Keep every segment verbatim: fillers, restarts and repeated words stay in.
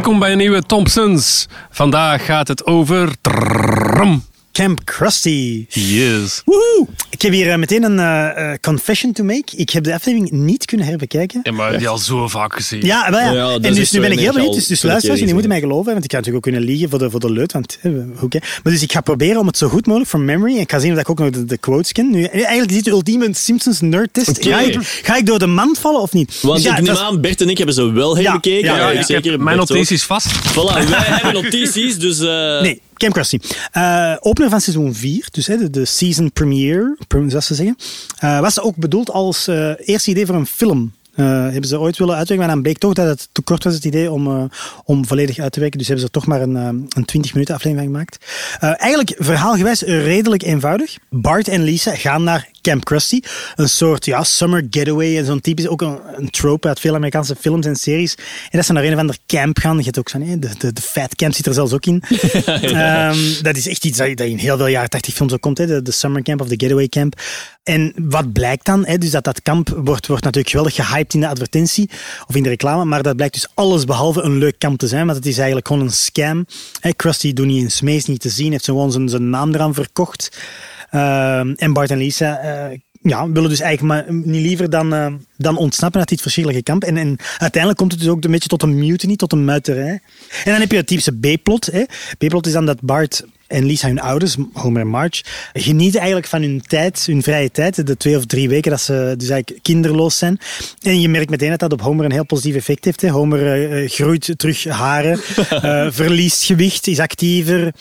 Welkom bij een nieuwe Thompsons. Vandaag gaat het over... Trrrrum. Camp Krusty. Yes. Woehoe. Ik heb hier uh, meteen een uh, confession to make. Ik heb de aflevering niet kunnen herbekijken. Ja, maar die al zo vaak gezien. Ja, wel ja. Ja, en dus nu ben ik heel benieuwd. Dus, dus luisteraars, jullie moeten mij. mij geloven. Want ik kan natuurlijk ook kunnen liegen voor de, voor de leut. Want, eh, okay. Maar dus ik ga proberen om het zo goed mogelijk from memory. En ik ga zien of ik ook nog de, de quotes ken. Nu, eigenlijk is dit de ultieme Simpsons nerd test. Okay. Ga, ik, ga ik door de mand vallen of niet? Want Dus ja, ik neem was... aan, Bert en ik hebben ze wel herbekeken. Ja, Ja, ik ik zeker, heb mijn Bert notities vast. ook. Voilà, wij hebben notities, dus... Uh... Nee. Camp Krusty. Uh, opener van seizoen vier, dus hè, de, de season premiere, zoals ze zeggen, uh, was ook bedoeld als uh, eerste idee voor een film. Uh, hebben ze ooit willen uitwerken, maar dan bleek toch dat het te kort was, het idee, om, uh, om volledig uit te werken. Dus hebben ze er toch maar een, uh, een twintig minuten aflevering van gemaakt. Uh, eigenlijk verhaalgewijs redelijk eenvoudig. Bart en Lisa gaan naar Camp Krusty. Een soort ja, summer getaway. En zo'n typisch, ook een, een trope uit veel Amerikaanse films en series. En dat ze naar een of ander camp gaan. Je hebt ook zo'n, de, de, de fat camp zit er zelfs ook in. ja. um, dat is echt iets dat in heel veel jaren tachtig films ook komt. Hè. De, de summer camp of de getaway camp. En wat blijkt dan? Hè? Dus dat dat kamp wordt, wordt natuurlijk geweldig gehyped in de advertentie of in de reclame, maar dat blijkt dus alles behalve een leuk kamp te zijn, want het is eigenlijk gewoon een scam. Hè? Krusty doet niet eens mee, is niet te zien, heeft gewoon zijn, zijn naam eraan verkocht. Uh, en Bart en Lisa uh, ja, willen dus eigenlijk maar niet liever dan, uh, dan ontsnappen uit dit verschrikkelijke kamp. En, en uiteindelijk komt het dus ook een beetje tot een mutiny, tot een muiterij. En dan heb je het typische B-plot. Hè? B-plot is dan dat Bart en Lisa, hun ouders, Homer en Marge, genieten eigenlijk van hun tijd, hun vrije tijd, de twee of drie weken dat ze dus eigenlijk kinderloos zijn. En je merkt meteen dat dat op Homer een heel positief effect heeft. Hè. Homer uh, groeit terug haren, uh, verliest gewicht, is actiever. Uh,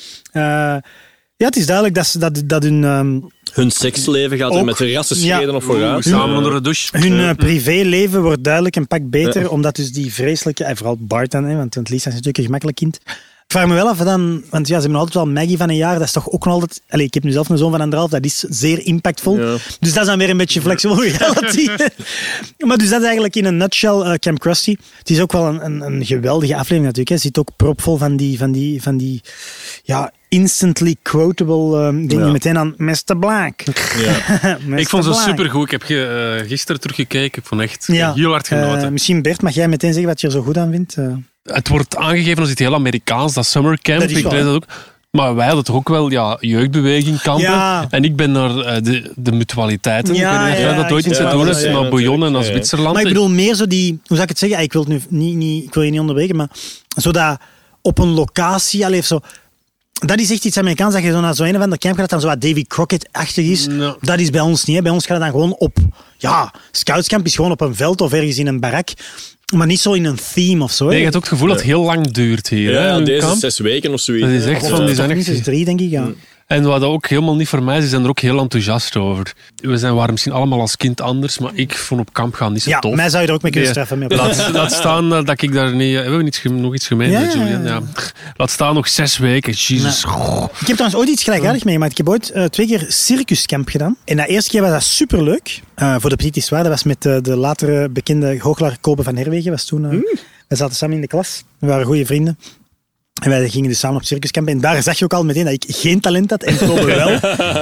ja, het is duidelijk dat, ze, dat, dat hun... Um, Hun seksleven gaat ook, er met rassenschreden ja, op vooruit. Samen onder de douche. Hun uh, privéleven wordt duidelijk een pak beter, ja. Omdat dus die vreselijke... En vooral Bart dan, hè, want, want Lisa is natuurlijk een gemakkelijk kind. Ik vraag me wel af dan... Want ja, ze hebben altijd wel Maggie van een jaar. Dat is toch ook nog altijd... Allez, ik heb nu zelf een zoon van anderhalf. Dat is zeer impactvol. Ja. Dus dat is dan weer een beetje flexible reality. Maar dus dat is eigenlijk in een nutshell uh, Camp Krusty. Het is ook wel een, een, een geweldige aflevering natuurlijk. Hè. Het zit ook propvol van die... Van die, van die ja, instantly quotable uh, dingen. Ja. Meteen aan mister Black. Ja. mister Ik vond ze supergoed. Ik heb ge, uh, gisteren teruggekeken. Ik vond echt ja. heel hard genoten. Uh, misschien Bert, mag jij meteen zeggen wat je er zo goed aan vindt? Uh. Het wordt aangegeven als iets heel Amerikaans, dat summer camp. Dat is ik lees dat ook. Maar wij hadden toch ook wel ja, jeugdbeweging kampen. Ja. En ik ben naar uh, de, de mutualiteiten. Ja, ik weet niet of ja, dat ooit in ja, doen is, ja, ja, naar Bouillon en naar ja. Zwitserland. Maar ik bedoel meer zo die... Hoe zou ik het zeggen? Ik wil, het nu niet, niet, ik wil je niet onderbreken, maar zo dat op een locatie... Allee, zo, dat is echt iets Amerikaans, dat je zo naar zo'n een of ander camp gaat, dat dan zo wat Davy Crockett-achtig is. Ja. Dat is bij ons niet. Hè. Bij ons gaat het dan gewoon op... Ja, scoutscamp is gewoon op een veld of ergens in een barak. Maar niet zo in een theme of zo. Hè. Nee, je hebt ook het gevoel dat het heel lang duurt hier. Ja, hè, deze kamp. zes weken of zoiets. Dat is echt van, die zijn echt... minstens drie, denk ik, ja. En wat ook helemaal niet voor mij is, die zijn er ook heel enthousiast over. We zijn, waren misschien allemaal als kind anders, maar ik vond op kamp gaan niet zo ja, tof. mij zou je er ook mee kunnen nee. straffen. Mee laat, laat staan uh, dat ik daar niet... Hebben we iets, nog iets gemeen ja, met Julian? ja, ja. Ja. Laat staan nog zes weken. Jezus. Ja. Ik heb trouwens ooit iets gelijkaardigs meegemaakt. Ik heb ooit uh, twee keer circuscamp gedaan. En de eerste keer was dat superleuk. Uh, voor de Petit Histoire. Dat was met uh, de latere bekende goochelaar Kobe van Herwegen. Was toen, uh, mm. We zaten samen in de klas. We waren goede vrienden. En wij gingen dus samen op circuskamp. En daar zag je ook al meteen dat ik geen talent had. En Kobe wel.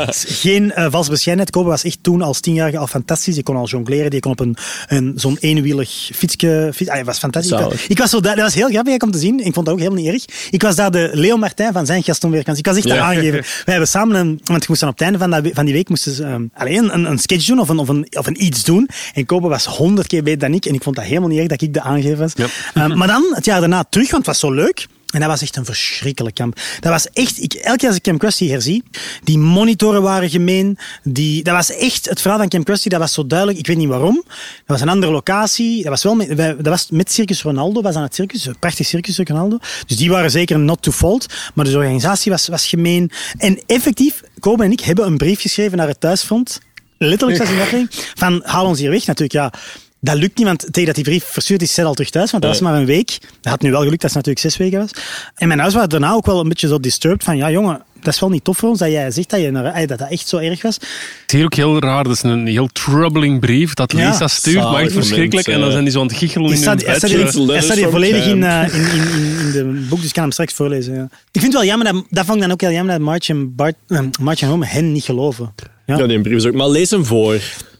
Geen uh, vals bescheidenheid. Kobe was echt toen als tienjarige al fantastisch. Die kon al jongleren. Die kon op een, een, zo'n eenwielig fietsje... Fiets, ah, was fantastisch. Ik was, ik was zo, dat was heel grappig om te zien. Ik vond dat ook helemaal niet erg. Ik was daar de Leo Martin van zijn Gaston Weerkans. Ik was echt ja. daar aangegeven. Wij hebben samen... Een, want je moest dan op het einde van, dat, van die week moesten ze, um, alleen een, een sketch doen of een, of, een, of een iets doen. En Kobe was honderd keer beter dan ik. En ik vond dat helemaal niet erg dat ik de aangever was. Ja. Um, maar dan, het jaar daarna terug, want het was zo leuk... En dat was echt een verschrikkelijk kamp. Dat was echt... Ik, elke keer als ik Camp Krusty herzie, die monitoren waren gemeen. Die, dat was echt... Het verhaal van Camp Krusty, dat was zo duidelijk. Ik weet niet waarom. Dat was een andere locatie. Dat was wel met, dat was met Circus Ronaldo. Was aan het circus. Een prachtig circus, Ronaldo. Dus die waren zeker not to fault. Maar de organisatie was, was gemeen. En effectief, Kobe en ik hebben een brief geschreven naar het thuisfront. Letterlijk, zoals in dat ding. Van, haal ons hier weg. Natuurlijk, ja... Dat lukt niet, want tegen dat die brief verstuurd is, zit al terug thuis, want dat was maar een week. Dat had nu wel gelukt, dat het natuurlijk zes weken was. En mijn huis was daarna ook wel een beetje zo disturbed van, ja jongen, dat is wel niet tof voor ons dat jij zegt dat, je naar, dat dat echt zo erg was. Het is hier ook heel raar, dat is een heel troubling brief dat Lisa ja, stuurt, maar echt verschrikkelijk. En dan zijn die zo aan het giechelen in hun bed. Hij staat hier volledig in, uh, in, in, in, in de boek, dus ik kan hem straks voorlezen. Ja. Ik vind het wel jammer, dat, dat vond ik dan ook heel jammer, dat Marge en, Bart, uh, Marge en Homer hen niet geloven. Ja, ja die brief is ook, maar lees hem voor.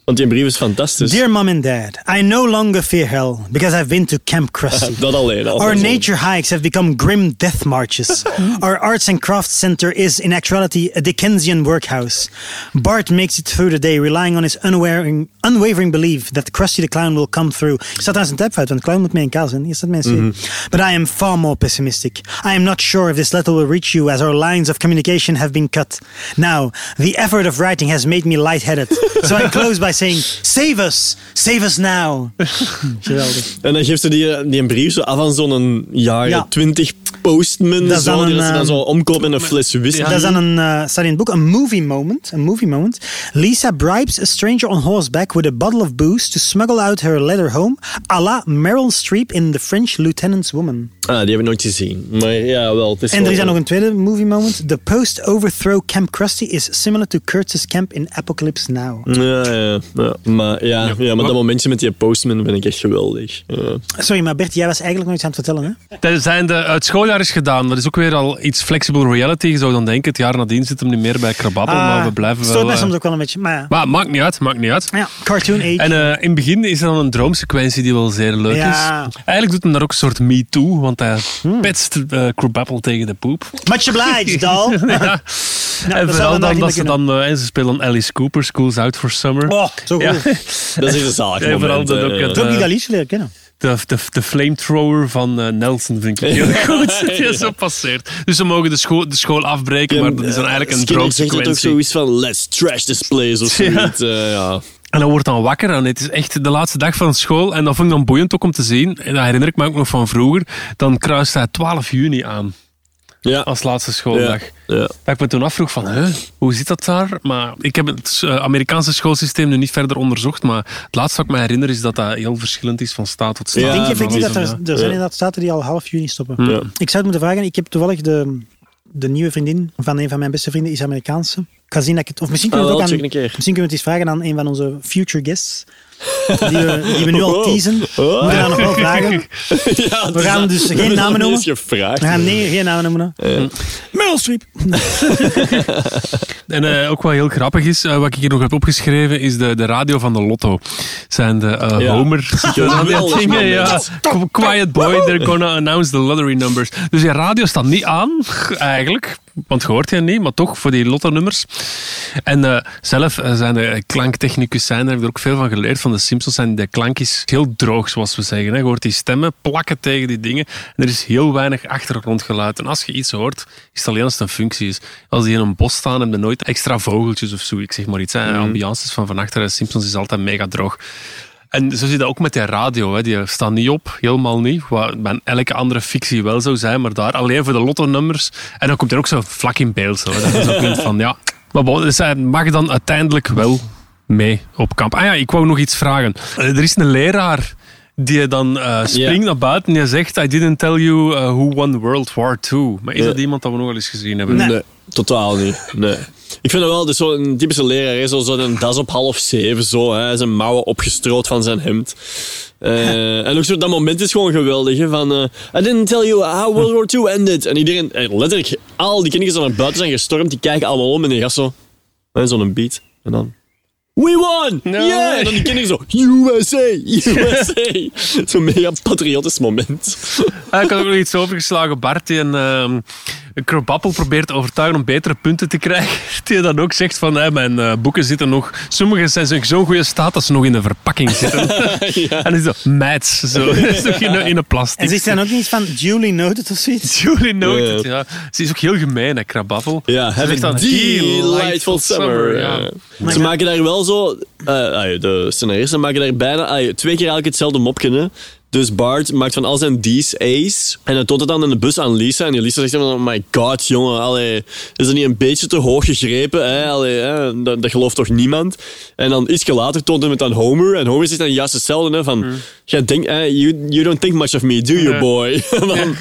Want die brief is fantastisch. Dear Mom and Dad, I no longer fear hell because I've been to Camp Krusty. Dat alleen al. Our nature hikes have become grim death marches. Our arts and crafts center is in actuality a Dickensian workhouse. Bart makes it through the day relying on his unwavering, unwavering belief that Krusty the Clown will come through. Er staat aan zijn typefout, want Clown moet mee in kaal zijn. Hier staat mijn mm-hmm. But I am far more pessimistic. I am not sure if this letter will reach you as our lines of communication have been cut. Now, the effort of writing has made me lightheaded. So I close by saying, save us! Save us now! Geweldig. En dan geeft ze die, die een brief zo af aan zo'n jaren Ja. twintig postman. Dat is Zo, dan die een, dat ze dan zo omkoopt met een fles whisky. Dat is dan een, uh, staat in het boek, een movie moment. Een movie moment. Lisa bribes a stranger on horseback with a bottle of booze to smuggle out her letter home, à la Meryl Streep in The French Lieutenant's Woman. Ah, die heb ik nooit gezien. Maar ja, wel. Het is En er wel- is dan nog een tweede movie moment. The post-overthrow Camp Krusty is similar to Kurtz's camp in Apocalypse Now. Ja, ja, ja. Maar, ja, ja. ja, maar dat momentje met die postman vind ik echt geweldig. Ja. Sorry, maar Bert, jij was eigenlijk nog iets aan het vertellen, hè? Dat zijn de, het schooljaar is gedaan. Dat is ook weer al iets flexible reality. Je zou dan denken, het jaar nadien zit hem niet meer bij Krabappel, Ah, maar we blijven stoort wel... mij eh, soms ook wel een beetje, maar ja. Maar maakt niet uit, maakt niet uit. Ja, cartoon age. En uh, in het begin is er dan een droomsequentie die wel zeer leuk Ja. is. Eigenlijk doet hem daar ook een soort Me Too, want hij petst uh, Krabappel tegen de poep. Much obliged, doll. Ja. Nou, En dat vooral zou dan dan dat ze dan... Uh, en ze spelen dan Alice Cooper, School's Out for Summer. Oh, zo goed. Ja. Dat is echt een zalig Ja, vooral moment. dat hè. ook Ja. het, Toen heb ik uh, dat liedje leren kennen. De, de, de flamethrower van uh, Nelson vind ik heel goed. Die is zo passeert. Dus ze mogen de school, de school afbreken, maar dat is dan eigenlijk een Skinner zegt het ook droomsequentie. zoiets van, let's trash this place of zoiets. Ja. ja. En dan wordt dan wakker en het is echt de laatste dag van school. En dat vond ik dan boeiend ook om te zien. En dat herinner ik me ook nog van vroeger. Dan kruist hij twaalf juni aan Ja. als laatste schooldag. Ja. Ja. Dat ik me toen afvroeg van, huh, hoe zit dat daar? Maar ik heb het uh, Amerikaanse schoolsysteem nu niet verder onderzocht. Maar het laatste wat ik me herinner is dat dat heel verschillend is van staat tot staat. Ja, Ik denk van effectief dat er, Ja. er zijn inderdaad staten die al half juni stoppen. Ja. Ik zou het moeten vragen. Ik heb toevallig de, de nieuwe vriendin van een van mijn beste vrienden, is Amerikaanse. Ik ga zien dat ik het... Of misschien kunnen we Ah, het ook wel, aan... check een keer. Misschien kunnen we het eens vragen aan een van onze future guests. Die we, die we nu al Oh. teasen. We Oh. moeten haar nog wel vragen. Ja, We gaan dus geen namen noemen. Is gevraagd. We gaan nee, geen namen noemen. Ja. Meryl Streep. En uh, ook wat heel grappig is, uh, wat ik hier nog heb opgeschreven, is de, de radio van de Lotto. Zijn de uh, Ja. Homer zitten aan die Geweldig dingen. Ja. moment. Quiet boy, they're gonna announce the lottery numbers. Dus die radio staat niet aan, eigenlijk. Want je hoort je niet, maar toch voor die lotto-nummers. En uh, zelf uh, zijn de klanktechnicus zijn, daar heb ik er ook veel van geleerd. Van de Simpsons zijn de klank is heel droog, zoals we zeggen. Hè. Je hoort die stemmen plakken tegen die dingen. En er is heel weinig achtergrondgeluid. En als je iets hoort, is het alleen als het een functie is. Als die in een bos staan, hebben ze nooit extra vogeltjes of zo. Ik zeg maar iets. Hè. Ambiances van van achter de Simpsons is altijd mega droog. En zo zie je dat ook met die radio. Hè. Die staat niet op, helemaal niet. Wat bij elke andere fictie wel zou zijn, maar daar alleen voor de lotto-nummers. En dan komt er ook zo vlak in beeld. Zo. Dat is ook niet van, ja. Maar bon, dus hij mag dan uiteindelijk wel mee op kamp. Ah ja, ik wou nog iets vragen. Er is een leraar die dan uh, springt Ja. naar buiten en die zegt, I didn't tell you uh, who won World War Two. Maar is Ja. dat iemand dat we nog wel eens gezien hebben? Nee. Nee, totaal niet. Nee. Ik vind dat wel, dus zo'n typische leraar, hè, zo, zo een das op half zeven, zo, hè, zijn mouwen opgestroot van zijn hemd. Uh, en ook zo, dat moment is gewoon geweldig, hè, van uh, I didn't tell you how World War Two ended. En iedereen, eh, letterlijk, al die kinderen die naar buiten zijn gestormd, die kijken allemaal om en die gast zo, hè, zo'n beat. En dan... We won! No. Yeah! En dan die kinderen zo, U S A! U S A! Zo'n mega patriotisch moment. Ah, ik had ook nog iets overgeslagen. Bart, die een, uh, een Krabappel probeert te overtuigen om betere punten te krijgen. Die dan ook zegt van, hey, mijn uh, boeken zitten nog... Sommige zijn in zo'n goede staat dat ze nog in de verpakking zitten. Ja. En dan is dat meid, zo. Dat is nog in, in een plastic. En zegt hij dan ook niet iets van duly noted of zoiets? Julie Noted, Ja. ja. Ze is ook heel gemeen, hè, Krabappel. Ja, Ze have zegt dan, a delightful summer. ja. Ja. Ze maken daar wel zo... Uh, de scenaristen maken daar bijna uh, twee keer eigenlijk hetzelfde mopje. Hè. Dus Bart maakt van al zijn D's A's. En hij toont het dan in de bus aan Lisa. En die Lisa zegt dan, oh my god, jongen. Allee, is dat niet een beetje te hoog gegrepen? Hè? Allee, hè? Dat, dat gelooft toch niemand? En dan ietsje later toont hij het aan Homer. En Homer zegt dan juist hetzelfde. Hè, van, Mm. jij denkt, eh, you, you don't think much of me, do you, Ja. boy? Van,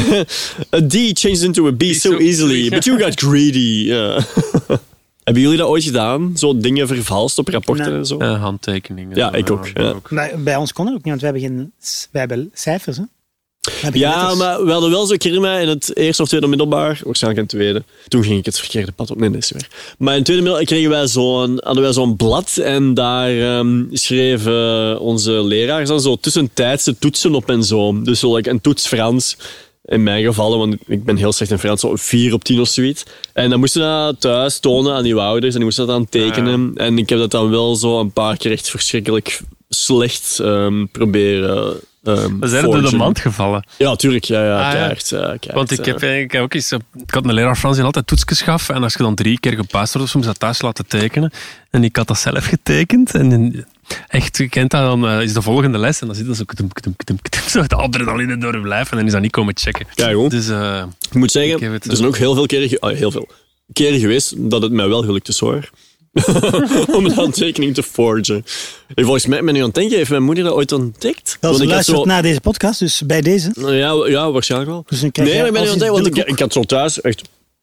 a D changed into a B so so- easily. ja. But you got greedy. Ja. Hebben jullie dat ooit gedaan? Zo dingen vervalst op rapporten Nee. en zo? Uh, handtekeningen. Ja, ik ook, ja. Bij, bij ons kon dat ook niet, want wij hebben, geen, wij hebben cijfers. Hè? Heb je Ja, letters? maar we hadden wel zo, ik herinner mij, in het eerste of tweede middelbaar, waarschijnlijk in het tweede, toen ging ik het verkeerde pad op. Nee, dat is weer. Maar in het tweede middelbaar kregen wij zo'n, hadden wij zo'n blad en daar um, schreven onze leraars dan zo tussentijdse toetsen op en zo. Dus zo like, een toets Frans. In mijn geval, want ik ben heel slecht in Frans, zo vier op tien of zoiets. En dan moesten we dat thuis tonen aan die ouders en die moesten dat dan tekenen. Ja. En ik heb dat dan wel zo een paar keer echt verschrikkelijk slecht um, proberen um, We zijn er door de mand gevallen. Ja, tuurlijk. Ja, ja, Ah, keihard, ja. keihard, Want ik ja. heb, ik heb ook eens... Ik had een leraar Frans die altijd toetsjes gaf. En als je dan drie keer gepaast wordt, soms dat thuis laten tekenen. En ik had dat zelf getekend. En echt, je kent dat, dan uh, is de volgende les. En dan zit dat zo... Ktum, ktum, ktum, ktum, zo de adrenaline door je lijf. En dan is dat niet komen checken. Ja, goed. Dus, uh, ik moet zeggen, ik het, er zijn ook heel veel keren, ge- oh, heel veel keren geweest dat het mij wel gelukt is, hoor. Om een handtekening te forgen. En volgens mij, ben ik aan het denken, heeft mijn moeder dat ooit ontdekt? Wel, Want ze ik had luistert zo... naar deze podcast, dus bij deze. Ja, ja, waarschijnlijk wel. Dus dan krijg nee, je maar ik ben niet aan het als denken, want ik, ik had zo thuis echt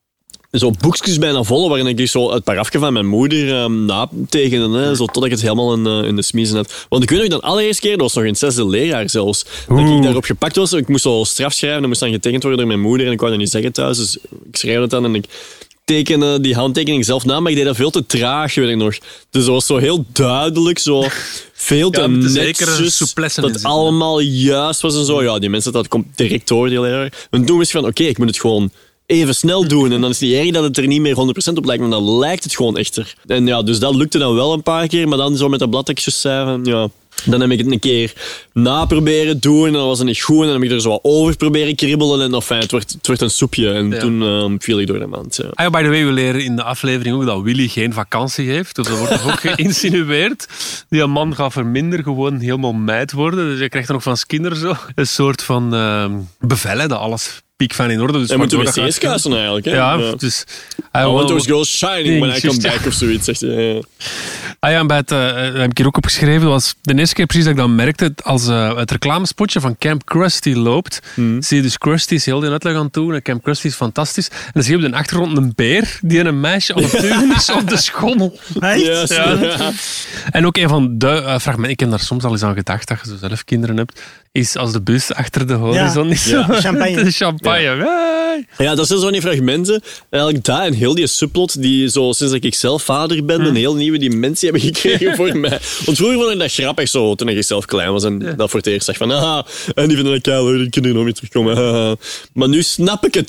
zo boekjes bijna vol, waarin ik dus zo het parafje van mijn moeder um, natekende, hè, zo totdat ik het helemaal in, uh, in de smiezen had. Want ik weet nog dat de allereerste keer, dat was nog in het zesde leerjaar zelfs, dat ik daarop gepakt was. Ik moest zo straf schrijven, dat moest dan getekend worden door mijn moeder en ik wou dat niet zeggen thuis, dus ik schreef het dan en ik tekende die handtekening zelf na, maar ik deed dat veel te traag, weet ik nog. Dus dat was zo heel duidelijk, zo veel te Ja, met een zekere netjes, souplesse in dat het zitten, allemaal juist was en zo. Ja, die mensen, dat komt direct door, die leraar. En toen wist ik van, oké, okay, ik moet het gewoon even snel doen. En dan is het niet erg dat het er niet meer honderd procent op lijkt, maar dan lijkt het gewoon echter. En ja, dus dat lukte dan wel een paar keer, maar dan zo met dat bladtekstjes schrijven, ja... Dan heb ik het een keer na proberen doen en dan was het niet goed. En dan heb ik er zo wat over proberen kribbelen en enfin, het werd, het werd een soepje. En ja. toen uh, viel ik door de mand. Ja. Ah, by the way, we leren in de aflevering ook dat Willy geen vakantie heeft. Dus dat wordt toch ook geïnsinueerd. Die man gaat verminder gewoon helemaal meid worden. Dus je krijgt er nog van Skinner zo een soort van uh, bevellen dat alles piek van in orde. Dus en moeten we steeds kuisen eigenlijk. Hè? Ja, ja. dus... I want those girls shining when I come back of zoiets, zegt hij. Ja. Ah ja, en bij het, uh, heb ik hier ook opgeschreven, dat was de eerste keer precies dat ik dat merkte, als uh, het reclamespotje van Camp Krusty loopt, hmm. zie je dus Krusty is heel die uitleg aan het doen en Camp Krusty is fantastisch. En dan zie je op de achtergrond een beer die een meisje aan het duwen is op de schommel. Yes. Ja. Ja. En ook een van de uh, fragmenten, ik heb daar soms al eens aan gedacht, dat je zo zelf kinderen hebt, is als de bus achter de horizon ja. is. Ja. Champagne. De champagne. Ja. ja, dat zijn zo die fragmenten. Eigenlijk daar en heel die subplot, die zo sinds dat ik zelf vader ben, hmm. een heel nieuwe dimensie hebben gekregen voor mij. Want vroeger vond ik dat grappig zo, toen ik zelf klein was en ja. dat voor het eerst zag van, ah, en die vinden dat keihard, die kunnen er nog weer terugkomen. Ah. Maar nu snap ik het.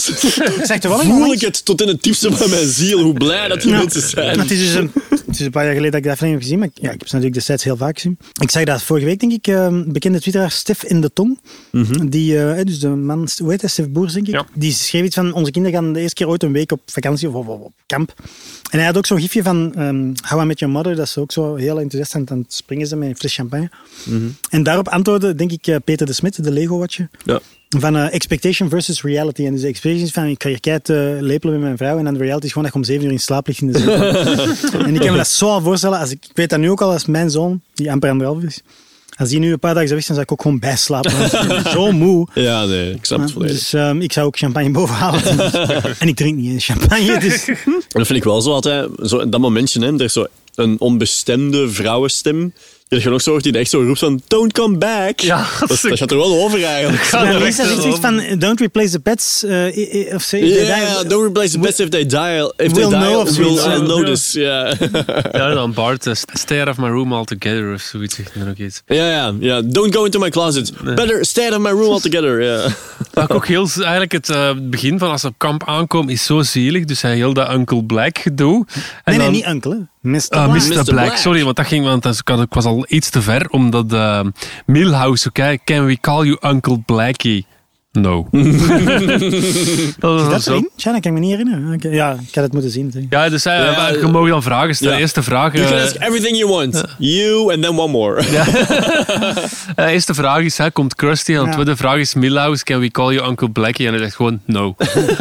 Voel ik het tot in het diepste van mijn ziel, hoe blij dat die ja. mensen zijn. Het is dus een, het is een paar jaar geleden dat ik dat film heb gezien, maar ja, ik heb ze natuurlijk destijds heel vaak gezien. Ik zag dat vorige week, denk ik, uh, bekende twitteraar Stef in de Tong. Mm-hmm. Die, uh, dus de man, hoe heet hij, Stef Boers, denk ik. Ja. Die schreef iets van, onze kinderen gaan de eerste keer ooit een week op vakantie of op, op, op kamp. En hij had ook zo'n gifje van um, How I Met Your Mother, dat is ook zo heel enthousiast aan het springen zijn met een fles champagne. Mm-hmm. En daarop antwoordde, denk ik, uh, Peter de Smit, de Lego-watcher. Ja. Van uh, expectation versus reality. En dus de expectation is van, ik ga hier keihard uh, lepelen met mijn vrouw. En dan de reality is gewoon dat je om zeven uur in slaap ligt in de zetel. En ik kan me dat zo al voorstellen. Als ik, ik weet dat nu ook al als mijn zoon, die amper anderhalf is. Als die nu een paar dagen zou weg zijn, zou ik ook gewoon bijslapen. Ik ben zo moe. Ja, nee, ik snap het volledig. Dus um, ik zou ook champagne boven halen. En ik drink niet eens champagne. Dus. En dat vind ik wel zo altijd, zo in dat momentje, hè, er is zo een onbestemde vrouwenstem. Dat je nog zo hoort die echt zo roept van don't come back. Ja, dat, dat, dat gaat er wel over eigenlijk. Ja, meestal is iets van don't replace the pets. Uh, of say, yeah, yeah, don't replace the pets if they die. If we'll they die, know of we'll uh, notice. Yeah. Ja, dan Bart, uh, stay out of my room altogether of zoiets. Zegt dan ook iets. Ja, ja, ja. Don't go into my closet. Nee. Better stay out of my room altogether. Yeah. Wat ook heel, eigenlijk het uh, begin van als ze op kamp aankomen is zo zielig. Dus hij heel dat Uncle Black gedoe. En nee, dan, nee, niet Uncle. Hè. mister Uh, Black. mister Black. Black, sorry, want dat ging, want ik was al iets te ver, omdat uh, Milhouse, oké, okay, can we call you Uncle Blackie? No. dat is dat zo. Erin? Tja, dat kan ik me niet herinneren. Okay. Ja, ik had het moeten zien. Denk. Ja, dus uh, ja, je mag dan vragen stellen. Ja. Eerste vraag. You can ask everything you want. Uh, you and then one more. Ja. uh, eerste vraag is, hè, komt Krusty? En de ja. tweede vraag is Milhouse, can we call you Uncle Blackie? En hij zegt gewoon no.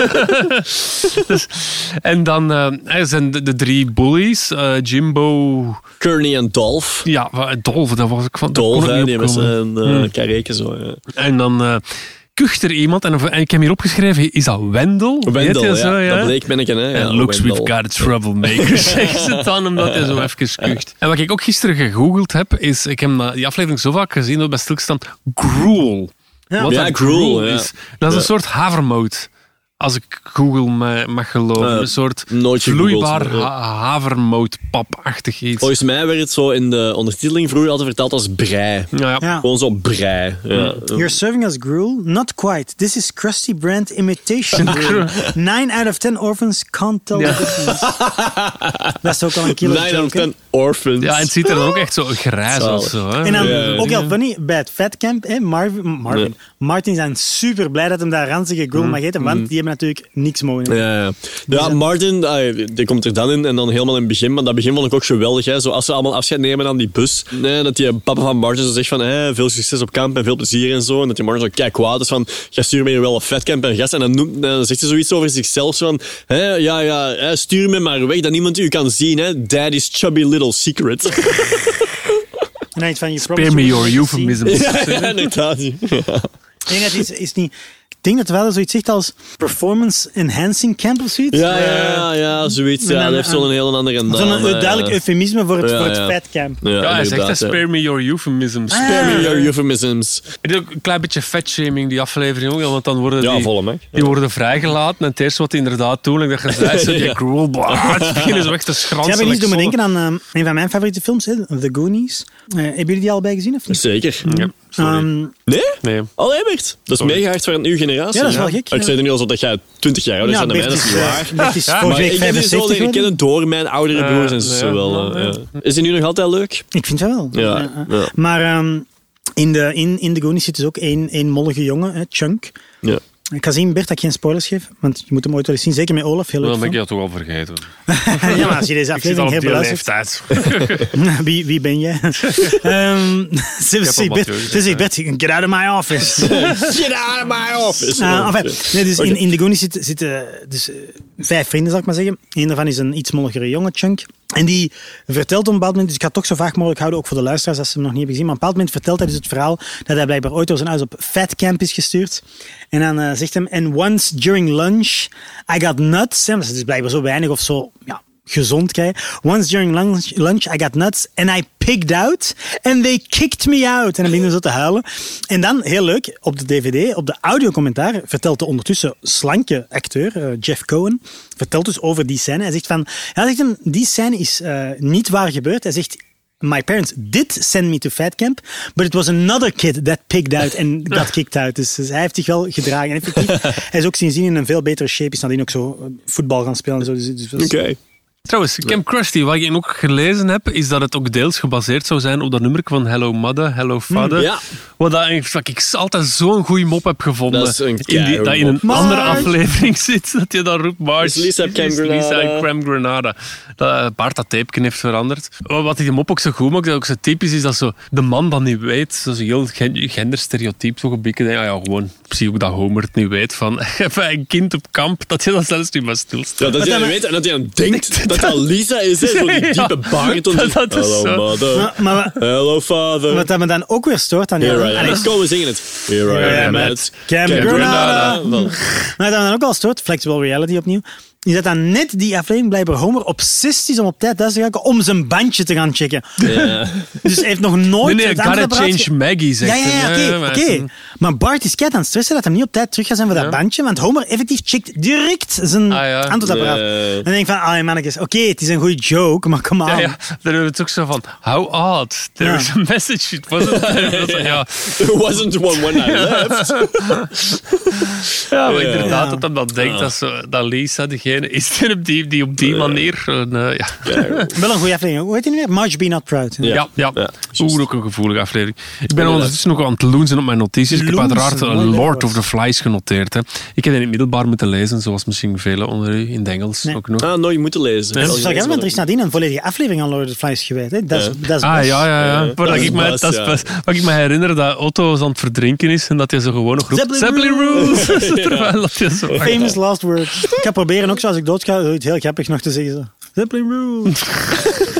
dus, en dan uh, er zijn de, de drie bullies. Uh, Jimbo... Kearney en Dolph. Ja, Dolph, dat was ik van. Dolph, hè, die met zijn uh, hmm. karreken zo. Ja. En dan... Uh, kucht er iemand, en, en ik heb hier opgeschreven, is dat Wendell? Wendell, ja, zo, ja. Dat bleek ben ik een, hè. Ja, looks, Wendell. We've got a troublemaker, zegt ze dan, omdat hij zo even kucht. En wat ik ook gisteren gegoogeld heb, is, ik heb die aflevering zo vaak gezien, dat bij stilgestaan, gruel. Ja. Wat Ja, dat Gruel, Gruel ja. is. Dat is Ja. een soort havermout. Als ik Google ma- mag geloven. Uh, een soort nooit gegoogeld, vloeibaar maar, ja. ha- havermoutpapachtig iets. Volgens mij werd het zo in de ondertiteling vroeger altijd verteld als brei. Ja, ja. Ja. Gewoon zo brei. Ja. You're serving us gruel? Not quite. This is crusty brand imitation gruel. Nine out of ten orphans can't tell Ja. the difference. Dat is ook al een killer Nine out of joke, hè? ten orphans. Ja, en het ziet er dan ook echt zo grijs Zalig. of zo. Hè? En dan Ja. ook heel funny, bij het Fatcamp, hè, Marvin, Marvin, Martin zijn super blij dat hem daar ranzige gruel mag eten, want die hebben natuurlijk niks mogen. Ja, ja. ja Martin, ah, die komt er dan in en dan helemaal in het begin. Maar dat begin vond ik ook geweldig. Hè. Zo, als ze allemaal afscheid nemen aan die bus. Nee, dat die papa van Martin zo zegt van hey, veel succes op kamp en veel plezier en zo. En dat die Martin zo kijk kwaad is van ga stuur me hier wel een Fatcamp en gast. En dan, noemt, dan zegt ze zoiets over zichzelf. Zo van hey, ja, ja, hè, stuur me maar weg dat niemand u kan zien. Hè. Daddy's chubby little secret. En dan iets van, je Spare me your euphemisms. ja, inderdaad. Ja. Ik denk dat is, is niet... Ik denk dat er wel zoiets zegt als performance enhancing camp of zoiets. Ja, ja, ja, ja, zoiets. Ja, En dan, dat heeft zo'n heel andere naam. Zo'n hè. duidelijk eufemisme voor het, Ja, voor het ja. Fatcamp. Ja, Ja, hij zegt inderdaad, dat, ja. spare me your euphemisms. Spare me your euphemisms. Het is ook een klein beetje fatshaming, die aflevering ook. Want dan worden Ja, die, volle mek. die worden vrijgelaten. En het eerste wat die inderdaad doen, like dat je zei, zo die Ja. gruel, blah, het beginnen zo echt te schransen. Ze hebben iets doen me like denken aan um, een van mijn favoriete films, hè, The Goonies. Uh, hebben jullie die allebei gezien of niet? Zeker. Ja, sorry. Um, Nee? nee. Allee, Bert. Dat is Sorry. mega hard voor een nieuwe generatie. Ja, dat is wel gek, Ik ja. zei er nu alsof dat jij twintig jaar ouder ja, bent dan mij, dat Bert is is, niet waar. uh, Bert is Ja, vorige Maar week ik heb die zo vijfenzestig leren geworden. kennen door mijn oudere Eh, broers en zussen ja, wel. ja. eh, ja. Is die nu nog altijd leuk? Ik vind het wel. Ja, ja. Maar um, in, de, in, in The Goonies zit dus ook één, één mollige jongen, hè, Chunk. Ja. Ik ga zien, Bert, dat ik geen spoilers geef, want je moet hem ooit wel eens zien. Zeker met Olaf, heel leuk Dan ben ik film. je dat toch al vergeten. Ja, maar als je deze Ik zit al aflevering op heel die beluistert... leeftijd. wie, wie ben jij? um, ze al zegt wat Bert, jeugd, ze zegt Bert, get out of my office. Get out of my office! Uh, enfin, nee, dus in, in The Goonies zitten, zitten dus, uh, vijf vrienden, zal ik maar zeggen. Eén daarvan is een iets molligere jonge Chunk. En die vertelt op een bepaald moment, dus ik ga het toch zo vaak mogelijk houden, ook voor de luisteraars als ze hem nog niet hebben gezien, maar op een bepaald moment vertelt hij dus het verhaal dat hij blijkbaar ooit door zijn huis op Fatcamp is gestuurd. En dan uh, zegt hem, and once during lunch, I got nuts. En dat is dus blijkbaar zo weinig of zo, ja, gezond krijgen. Once during lunch, lunch, I got nuts and I pigged out and they kicked me out. En dan beginnen ze zo te huilen. En dan, heel leuk, op de D V D, op de audiocommentaar, vertelt de ondertussen slanke acteur, uh, Jeff Cohen, vertelt dus over die scène. Hij zegt van, hij zegt hem, die scène is uh, niet waar gebeurd. Hij zegt, my parents did send me to Fatcamp, but it was another kid that pigged out and got kicked out. Dus, dus hij heeft zich wel gedragen. En effectief, hij is ook sindsdien in een veel betere shape, is nadien ook zo uh, voetbal gaan spelen en zo. Dus, dus, dus, Oké. Okay. Trouwens, Camp Krusty, wat ik ook gelezen heb, is dat het ook deels gebaseerd zou zijn op dat nummer van Hello Mother, Hello Father. Ja. Wat, dat, wat ik altijd zo'n goede mop heb gevonden. Dat is een in die, dat in een mop. andere Marge. aflevering zit, dat je dan roept Marge. Is Lisa Dit Cam is Granada. Lisa Cam Granada. Dat Bart dat tapeje heeft veranderd. Wat die mop ook zo goed maakt, dat ook zo typisch is, dat zo de man dat niet weet, dat is een heel gen- genderstereotyp, zo gebikken. Ja, ja, gewoon, zie ook dat Homer het niet weet van, een kind op kamp, dat je dat zelfs niet maar stilstaat. Ja, dat hij weet en dat hij aan denkt dat dat Lisa is, hè? Zo die diepe baard. Dat- dat is Hello zo. mother, Maar, maar wat- hello father. wat dat me dan ook weer stoort aan die... Here I am. Allee, Let's go, we zingen het. Here I I am am at Camp Camp Granada. Granada. Wel, Maar dat me dan ook al stoort, Flexible Reality opnieuw, is dat dan net die aflevering blijkbaar Homer obsessief is om op tijd thuis te gaan om zijn bandje te gaan checken. Ja. Dus hij heeft nog nooit... Nee, nee, het gotta antwoordapparaat change ge- Maggie, zegt Ja, ja, ja, hij. oké. maar oké. het is een- Maar Bart is kei aan het stressen dat hij niet op tijd terug gaat zijn voor dat Ja. bandje, want Homer effectief checkt direct zijn Ah, ja. antwoordapparaat. Nee. En dan denk ik van, ah mannetjes, oké, het is een goede joke, maar kom Ja, aan. ja, dan hebben we het ook zo van, how odd. There Ja. is a message. It wasn't there. Ja, There wasn't one when I left. ja, maar Ja. inderdaad, Ja. dat hij dat denkt, dat, zo, dat Lisa degene is die op die, die, op die manier... een, eh, ja. Wel een goede aflevering. Hoe heet die nu weer? Marge Be Not Proud. Ja, ja. Ja, ja. juist. Oeh, ook een gevoelige aflevering. Ik ben ondertussen nog aan het loenzen op mijn notities. Ik heb Loenzen, uiteraard mooi een Lord woord. of the Flies genoteerd. Hè. Ik heb die in het middelbaar moeten lezen, zoals misschien velen onder u, in het Engels Nee. ook nog. Ah, nooit moeten lezen. Dat is wel jammer, want er is nadien een volledige aflevering aan Lord of the Flies gewijd. Hè. Dat is, dat is Ah, best- ja, ja, ja. Ja, Waar dat ik is me, best, dat is ja. best- waar ik me herinner dat Otto aan het verdrinken is en dat hij zo gewoon nog roept Zeppelin Zeppelin Rules. Rules. Terwijl dat hij zo... Famous last word. Ik ga proberen ook, zoals ik dood ga, iets heel grappig nog te zeggen. Zo. Zeppelin Rules.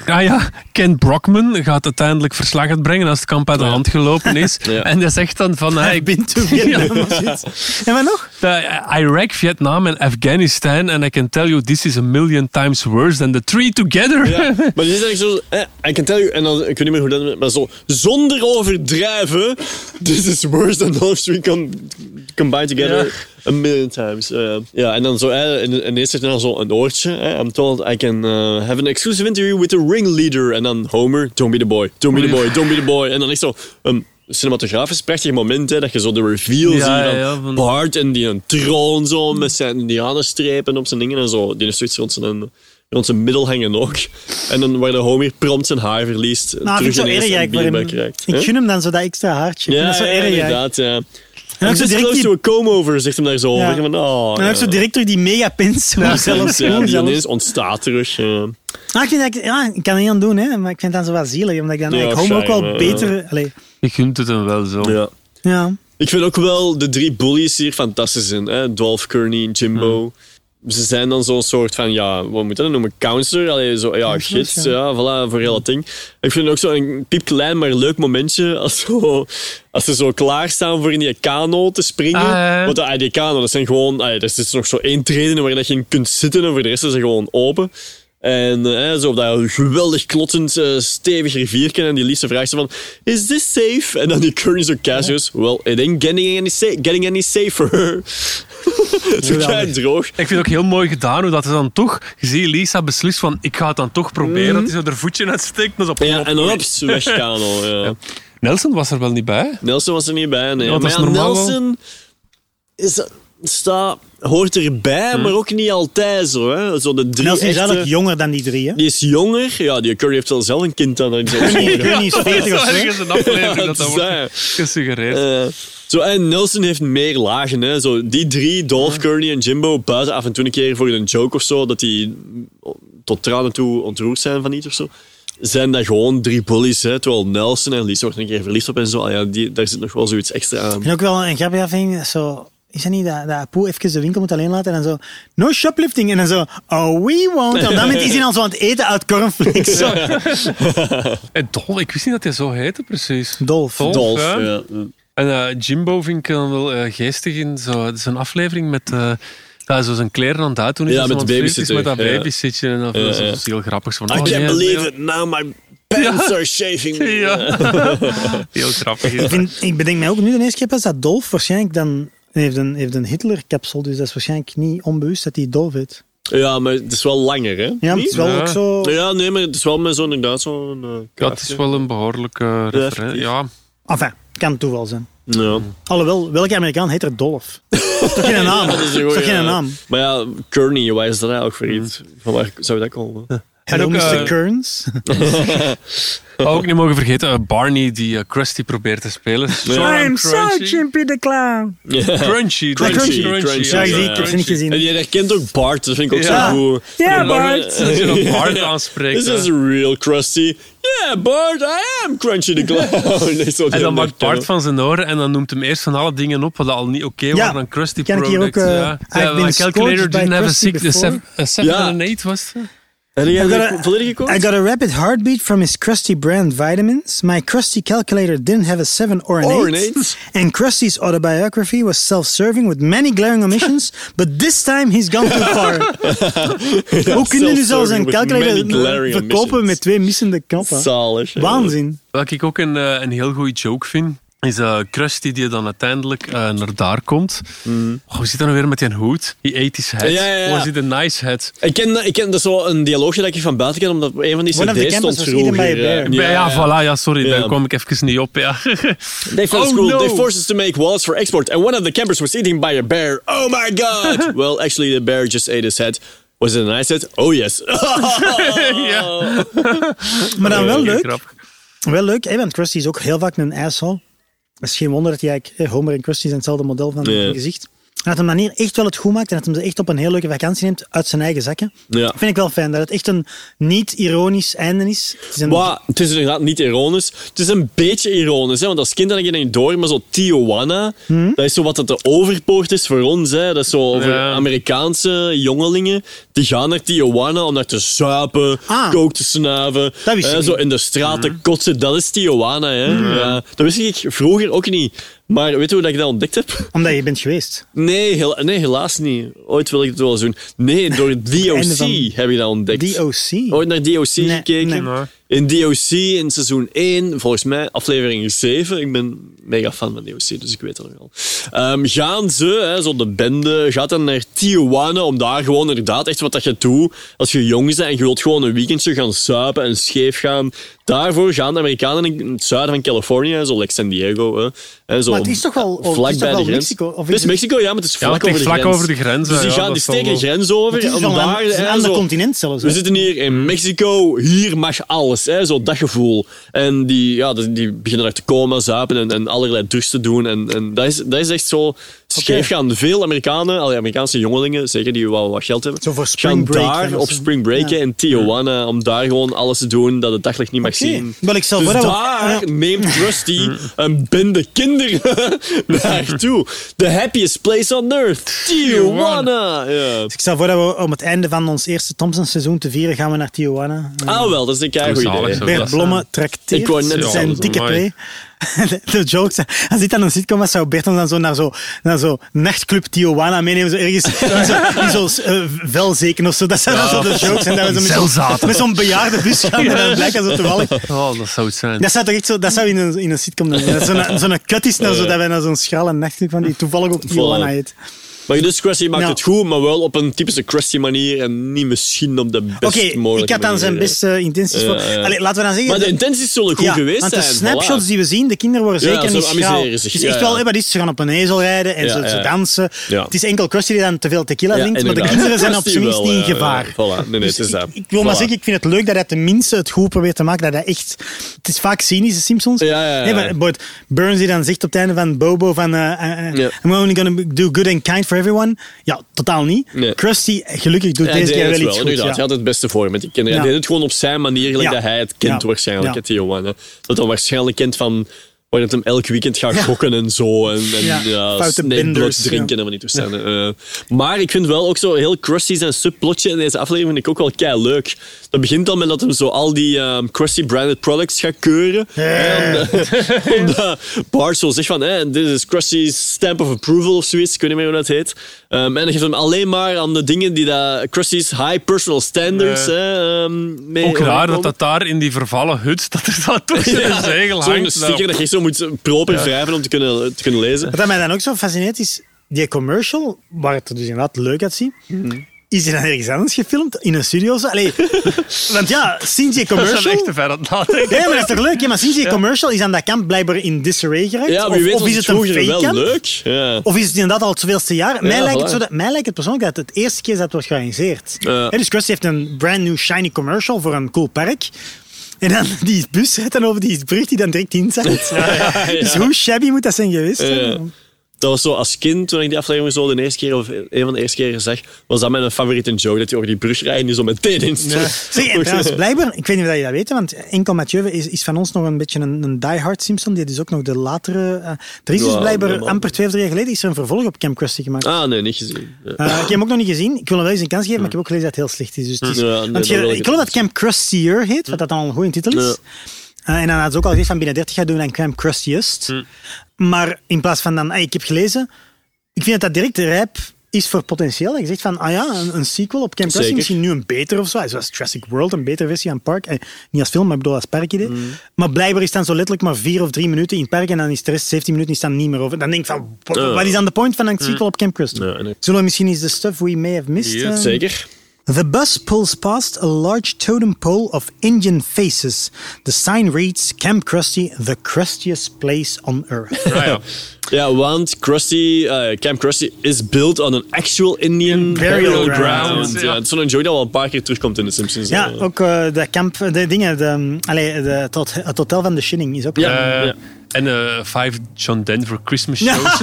Ah ja, Ken Brockman gaat uiteindelijk verslag uitbrengen als het kamp uit de Ja. hand gelopen is. Ja. En hij zegt dan van... ah, I've ik been to Vietnam of zoiets. En wat nog? de Iraq, Vietnam en Afghanistan. And I can tell you, this is a million times worse than the three together. Ja, maar die is eigenlijk zo... Eh, I can tell you... En dan, ik weet niet meer hoe dat... Maar zo... Zonder overdrijven... This is worse than those three com- combined together Ja. a million times. Uh, ja, en dan zo... Eh, en, en eerst heeft hij dan zo een oortje. Eh, I'm told I can uh, have an exclusive interview with the ringleader. En dan Homer... Don't be the boy. Don't be the boy. Don't be the boy. En dan echt zo... Um, cinematografisch prachtig moment, hè, dat je zo de reveal Ja, ziet van, ja, van- Bart en die een troon zo met zijn indianenstrepen op zijn dingen en zo. Die heeft zoiets rond zijn, rond zijn middel hangen ook. En dan waar de Homer prompt zijn haar verliest, Nou, vind terug ik zo ineens erg een eigenlijk. bierbuik voor hem. krijgt. Ik Hè? gun hem dan zo dat extra haartje. Ik Ja, vind dat zo ja, erg inderdaad, ja. En En ook zo zo direct close die, to a comb over, zegt hem daar zo Ja. over. Van, oh, en ook zo direct door die megapins. Ja, zelfs. ja, gewoon die zelfs. ineens ontstaat terug. Ja. Ah, ik, vind dat ik, ja, ik kan er niet aan doen, hè, maar ik vind dat zo wat zielig. Omdat ik dan Ja, eigenlijk Homer ook wel shame, ja. beter... Allee, Je gunt het hem wel zo. Ja. ja. Ik vind ook wel de drie bullies hier fantastisch in. Hè? Dolph, Kearney, Jimbo. Ze zijn dan zo'n soort van, ja, wat moet je dat noemen? Counselor? Allee, zo, ja, Counselors, gids, ja. ja, voilà, voor heel dat ding. Ik vind het ook zo'n piepklein, maar leuk momentje als, zo, als ze zo klaarstaan voor in die kano te springen. Ah, ja. Want ah, die kano, dat zijn gewoon, ah, dat is nog zo één treden waar je in kunt zitten en voor de rest is het gewoon open. En eh, zo op dat geweldig klottend, uh, stevig rivierken. En die Lisa vraagt ze van, is this safe? En dan die Kearney zo casuous, well, it ain't getting any, sa- getting any safer. Zo kei droog. Ik vind het ook heel mooi gedaan hoe dat ze dan toch... Je ziet Lisa beslist van, ik ga het dan toch proberen. Dat hij zo haar voetje uitsteekt. Dat is op, Ja, op- en dan op weg kano. Ja. Nelson was er wel niet bij. Nelson was er niet bij, nee. Ja, dat maar is ja, normaal wel. Nelson is, sta, hoort erbij, maar ook niet altijd zo. Hè. Zo de drie Nelson is echte- eigenlijk jonger dan die drie, hè? Die is jonger. Ja, die Curry heeft wel zelf een kind dan. Dat is ook Kearney zo. Kearney is veertig of Dat is zo. ergens een aflevering Ja, dat dat het wordt is dat. gesuggereerd. Eh, zo, en Nelson heeft meer lagen. Hè. Zo, die drie, Dolph, Kearney en Jimbo, buiten af en toe een keer voor een joke of zo, dat die tot tranen toe ontroerd zijn van iets of zo, zijn dat gewoon drie bullies. Hè. Terwijl Nelson en Lisa wordt een keer verliefd op en zo. Ah, ja, die, daar zit nog wel zoiets extra aan. Ik vind ook wel een grappige aflevering. Zo, is dat niet dat, dat Apu even de winkel moet alleen laten en dan zo, no shoplifting. En dan zo, oh, we won't. En op dat moment is hij al zo aan het eten uit cornflakes. Zo. En Dolph, ik wist niet dat hij zo heette, precies. Dolph. Dolph, Dolph, ja. ja. En eh, Jimbo vind ik dan wel eh, geestig in zo, zo'n aflevering met... eh dat hij zo zijn kleren aan het uitdoen is. Ja, als hij met de aan het flirten is babysitter, Met dat ja. babysitje. En dat Ja, is ja. dat is heel grappig. Zo van, I oh, can't nee, believe heel- it. Now my pants are shaving me. Ja. Heel grappig. Ik, vind, ik bedenk mij ook nu de eerste keer pas dat Dolph waarschijnlijk dan... Hij heeft een, heeft een Hitler-capsule, dus dat is waarschijnlijk niet onbewust dat hij Dolph heet. Ja, maar het is wel langer, hè? Ja, maar het is wel Ja. ook zo... Ja, nee, maar het is wel met zo'n inderdaad zo'n... Uh, Ja, het is wel een behoorlijke referentie. Ja, Enfin, kan toeval zijn. Ja. Alhoewel, welke Amerikaan heet er Dolph? Dat is toch geen naam? Ja, dat is een toch goeie, geen ja. naam? Maar ja, Kearney, waar is dat eigenlijk voor iets? Van waar zou dat komen? Hello, ook, mister eh, Kearns. maar ook niet mogen vergeten, uh, Barney die uh, Krusty probeert te spelen. Sorry, I'm so Chimpy the Clown. Crunchy, Crunchy, crunchy, crunchy. Ja, ja, ik, zie, ik heb ze niet gezien. En je herkent ook Bart, dat vind ik ook Ja. zo goed. Ja, Maar- Bart. Dat je een Bart aanspreekt. This hè. is real Krusty. Yeah, Bart, I am Crunchy the Clown. Nee, zo En die dan maakt herkennen. Bart van zijn oren en dan noemt hem eerst van alle dingen op wat al niet oké Ja, waren aan Krusty ken ik hier Products. ook, uh, ja. I've Ja, been my calculator scorched by didn't have a, Krusty six, a, before. seven, a seven Ja. and an eight, was het? Heb jij I got de a- volledige quote? I got a rapid heartbeat from his Krusty brand vitamins. My Krusty calculator didn't have a seven or an Or an eight. eight. And Krusty's autobiography was self-serving with many glaring omissions, but this time he's gone too far. Hoe kunnen jullie zelfs een with calculator many glaring verkopen omissions. met twee missende knoppen? Zalig. ja. Waanzin. Wat ik ook een, eh, een heel goede joke vind, is uh, Krusty die dan uiteindelijk uh, naar daar komt. Oh, hoe zit dat nou weer met die hoed? Die eighties hat. Ja, ja, ja. Was het een nice hat? Ik ken, ik ken dat is zo een dialoogje dat ik van buiten ken, omdat een van die One of the cd's campers stond was eaten vroeger. by a bear. Ja, ja, voilà, ja, sorry, Ja. daar kwam ik even niet op. Ja. They from Oh, school, no. they forced us to make wallets for export, and one of the campers was eaten by a bear. Oh my god! Well, actually, the bear just ate his head. Was it a nice head? Oh yes. Ja. Maar dan wel Heel leuk. grappig. Wel leuk, hè, want Krusty is ook heel vaak een asshole. Het is geen wonder dat hij eigenlijk... hè, Homer en Krusty zijn hetzelfde model van Ja. van gezicht. dat hem manier echt wel het goed maakt en dat hem ze echt op een heel leuke vakantie neemt uit zijn eigen zakken. Ja. Vind ik wel fijn, dat het echt een niet-ironisch einde is. Het is, een... Maar het is inderdaad niet ironisch. Het is een beetje ironisch, hè? Want als kind had ik het niet door, maar zo Tijuana, hmm? dat is zo wat het de overpoort is voor ons. Hè? Dat is zo voor ja. Amerikaanse jongelingen. Die gaan naar Tijuana om daar te zuipen, ah. kook te snuiven. Hè, zo in de straten hmm. kotsen. Dat is Tijuana. Hè? Hmm. Ja. Dat wist ik vroeger ook niet. Maar weet je hoe dat ik dat ontdekt heb? Omdat je bent geweest. Nee, heel, nee helaas niet. Ooit wil ik het wel eens doen. Nee, door D O C van... heb je dat ontdekt. D O C? Ooit naar D O C nee, gekeken? Nee. In D O C in seizoen één, volgens mij aflevering zeven. Ik ben mega fan van D O C, dus ik weet dat nog al. Um, gaan ze, hè, zo de bende, gaat dan naar Tijuana om daar gewoon inderdaad echt wat dat je doet als je jong bent en je wilt gewoon een weekendje gaan suipen en scheef gaan. Daarvoor gaan de Amerikanen in het zuiden van Californië, zo like San Diego. Hè, hè, zo maar het is toch wel, vlak is bij toch de wel grens. Mexico? Of het is Mexico, ja, maar het is vlak, ja, over, de vlak grens. over de grens. Dus die, ja, gaan, die steken de grens over. Het is om wel daar, een, een hè, ander zo, continent zelfs. We hè? zitten hier in Mexico, hier mag alles. Hè, zo dat gevoel. En die, ja, die beginnen daar te komen, zuipen en, en allerlei drugs te doen. En, en dat, is, dat is echt zo scheef gaan. Veel Amerikanen, alle Amerikaanse jongelingen, zeker die wel wat geld hebben, zo voor spring break, gaan daar op spring break ja. in Tijuana om daar gewoon alles te doen dat het daglicht niet mag okay. zien. Wel, ik zal dus daar ja. neemt Krusty een bende kinderen naartoe. The happiest place on earth. Tijuana. Ja. Dus ik stel voor dat we om het einde van ons eerste Thompson-seizoen te vieren gaan we naar Tijuana. Ah wel, dat is een kei goed idee. Bert Blomme trakteert. Ik wou net ja, zijn dikke play. De jokes. Als dit dan een sitcom was, zou Bert ons dan zo naar zo, naar zo nachtclub Tijuana meenemen. Zo ergens in zo'n zo, uh, velzeken of zo. Dat zijn ja, dan zo de jokes. En dat we zo met, zo, met zo'n bejaarde bus gaan. Ja. En dan blijkt dat zo toevallig. Oh, dat zou het zijn. Dat zou toch echt zo, dat zou in een, in een sitcom zijn. Zo'n zo cut is nou, zo dat wij naar zo'n schrale nachtclub van die toevallig ook Tijuana heet. Maar dus Krusty maakt ja. het goed, maar wel op een typische Krusty manier en niet misschien op de best okay, mogelijke manier. Oké, ik had dan zijn beste uh, intenties voor. Uh, Allee, laten we dan zeggen... Maar de intenties zullen goed ja, geweest want zijn. Want de snapshots voilà. die we zien, de kinderen worden zeker ja, niet schraal. Zich. Het is ja, echt ja. wel, wat is, ze gaan op een ezel rijden en ja, ze, ja. ze dansen. Ja. Het is enkel Krusty die dan te veel tequila ja, drinkt, maar de kinderen zijn op zijn minst niet in gevaar. Ja, ja. Voilà. Nee, nee, dus het is ik, dat. ik wil voilà. maar zeggen, ik vind het leuk dat hij tenminste het goed probeert te maken. Dat hij echt... Het is vaak cynisch, de Simpsons. Ja, ja, ja. Nee, maar Burns die dan zegt op het einde van Bobo van uh, uh, ja. I'm only gonna do good and kind for everyone. Ja, totaal niet. Nee. Krusty, gelukkig doet ja, deze keer wel, wel iets goed. Ja. Hij had het beste voor met die kinderen. Ja. Hij deed het gewoon op zijn manier, gelijk ja. dat hij het kent ja. waarschijnlijk, ja. Tijuana. Dat hij waarschijnlijk kent van... waar het hem elk weekend gaat gokken ja. en zo. En, en ja, ja sneakblood drinken ja. en wat niet toestanden. Ja. Uh, maar ik vind wel ook zo heel Krusty zijn subplotje in deze aflevering vind ik ook wel kei leuk. Dat begint al met dat hij zo al die um, Krusty branded products gaat keuren. Ja. Omdat Bart zo zegt van, hey, dit is Krusty's stamp of approval of zoiets. Ik weet niet meer hoe dat heet. Um, en dan geeft hem alleen maar aan de dingen die dat Krusty's high personal standards ja. hè, um, mee ook raar dat dat daar in die vervallen hut, dat er dat toch zo'n ja. zegel hangt. Zo'n sticker dat je zo moet proper ja. wrijven om te kunnen, te kunnen lezen. Wat mij dan ook zo fascineert is, die commercial, waar het er dus inderdaad leuk uitziet, mm-hmm. is die dan ergens anders gefilmd? In een studio? Allee, want ja, sinds die commercial... Dat is echt te ver aan het nadenken. Nee, maar dat is toch leuk? Ja, maar sinds die ja. commercial is aan dat kamp blijkbaar in disarray geraakt? Ja, of, weet of is het een fake wel kamp? leuk. Ja. Of is het inderdaad al het zoveelste jaar? Ja, mij, lijkt voilà. het zo dat, mij lijkt het persoonlijk dat het de eerste keer is dat het wordt georganiseerd. Uh. Ja, dus Krusty heeft een brand new shiny commercial voor een cool park. En dan die bus rijdt dan over die brug die dan direct inzakt. Ja, ja, ja. Dus hoe shabby moet dat zijn geweest? Ja. Dat was zo als kind, toen ik die aflevering zo de eerste keer, of een van de eerste keren zag, was dat mijn favoriete joke, dat hij over die brug rijdt en die zo meteen instort. Ja. Zeg, en trouwens, blijkbaar, ik weet niet of je dat weet, want enkel Mathieu is, is van ons nog een beetje een, een diehard Simpson, die dus ook nog de latere... Uh, er is dus ja, blijkbaar ja, amper twee of drie jaar geleden is er een vervolg op Camp Krusty gemaakt. Ah, nee, niet gezien. Ja. Uh, ik heb hem ook nog niet gezien. Ik wil hem wel eens een kans geven, maar ik heb ook gelezen dat het heel slecht is. Dus het is ja, nee, want je, ik geloof dat Camp Krustier heet, wat dat dan al een goede titel is. Ja. Uh, en dan had ze ook al gezegd van binnen dertig jaar doen we dan Camp Krustiest. Hm. Maar in plaats van dan... Hey, ik heb gelezen... Ik vind dat dat direct rijp is voor potentieel. Dat je zegt van, ah ja, een, een sequel op Camp Krusty, misschien nu een beter of zo. Zoals Jurassic World, een betere versie van Park. Eh, niet als film, maar ik bedoel als parkidee. Mm. Maar blijkbaar is dan zo letterlijk maar vier of drie minuten in het park en dan is de rest zeventien minuten is dan niet meer over. Dan denk ik van, wat, uh. wat is dan de point van een sequel mm. op Camp Krusty? Uh, nee. Zullen we misschien eens de stuff we may have missed? Ja, uh, zeker. The bus pulls past a large totem pole of Indian faces. The sign reads, Camp Krusty, the crustiest place on earth. Ah, ja. Ja, want Krusty, uh, Camp Krusty is built on an actual Indian burial, burial ground. ground. Ja. Ja, het is zo'n joke dat wel een paar keer terugkomt in de Simpsons. Ja, ook uh, de camp, de dingen, de, allee, de, het hotel van de Shining is ook... Ja, ja, ja. En uh, Five John Denver Christmas shows.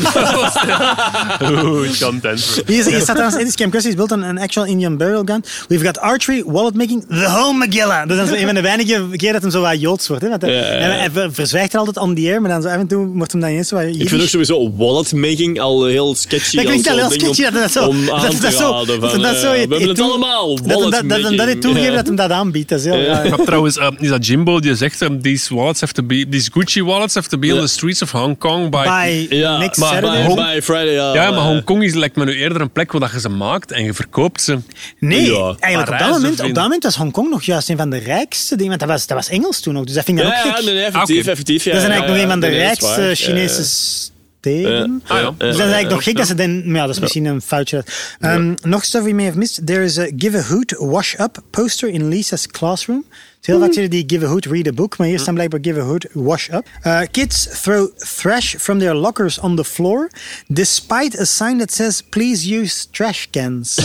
Oeh, John Denver. Hier, hier staat trouwens, it is Camp Krusty is built on an actual Indian burial gun. We've got archery, wallet making, the whole Megillah. Dat is zo een van de weinige keer dat hem zo wat Joods wordt. Hè? Want hij, Ja, ja, ja. hij ver- verzwijgt er altijd on the air, maar dan zo af en toe wordt hem dan ineens zo wat Ik vind ook sowieso wallet making al heel sketchy. Dat klinkt als al heel zo'n ding sketchy om- dat dat zo... Om aan dat, te dat zo, raden dat, van, dat zo eh, het- we hebben het toe- allemaal. Dat, dat, wallet dat, dat, dat hij making. toegeeft Ja. dat hem dat aanbiedt. Dat is heel raar. Ik had trouwens, uh, is dat Jimbo die zegt, um, these wallets have to be, these Gucci wallets have to be Ja. on the streets of Hong Kong by... By Ja, next maar- Saturday. Bij, Hong- bij Friday, ja. ja, maar eh, Hongkong is lijkt me nu eerder een plek waar je ze maakt en je verkoopt ze. Nee, Ja. eigenlijk op dat, Parijs moment, of op in- dat moment was Hongkong nog juist een van de rijkste dingen. Want dat was, dat was Engels toen ook, dus dat vind ik dan Ja, ook ja, gek. nee, nee, effectief, Oké. effectief. Ja, dat zijn ja, eigenlijk nog een van de nee, nee, dat is rijkste waar. Chinese Ja, steden. Ah, ja. Dus dat is eigenlijk nog gek dat ze dan... Maar ja, dat is misschien een foutje. Um, nog stuff we may have missed. There is a Give a Hoot Wash Up poster in Lisa's classroom. Dus heel vaak zeggen die Give a Hoot read a book, maar hier staan blijkbaar Give a Hoot Wash Up. Uh, kids throw trash from their lockers on the floor, despite a sign that says please use trash cans.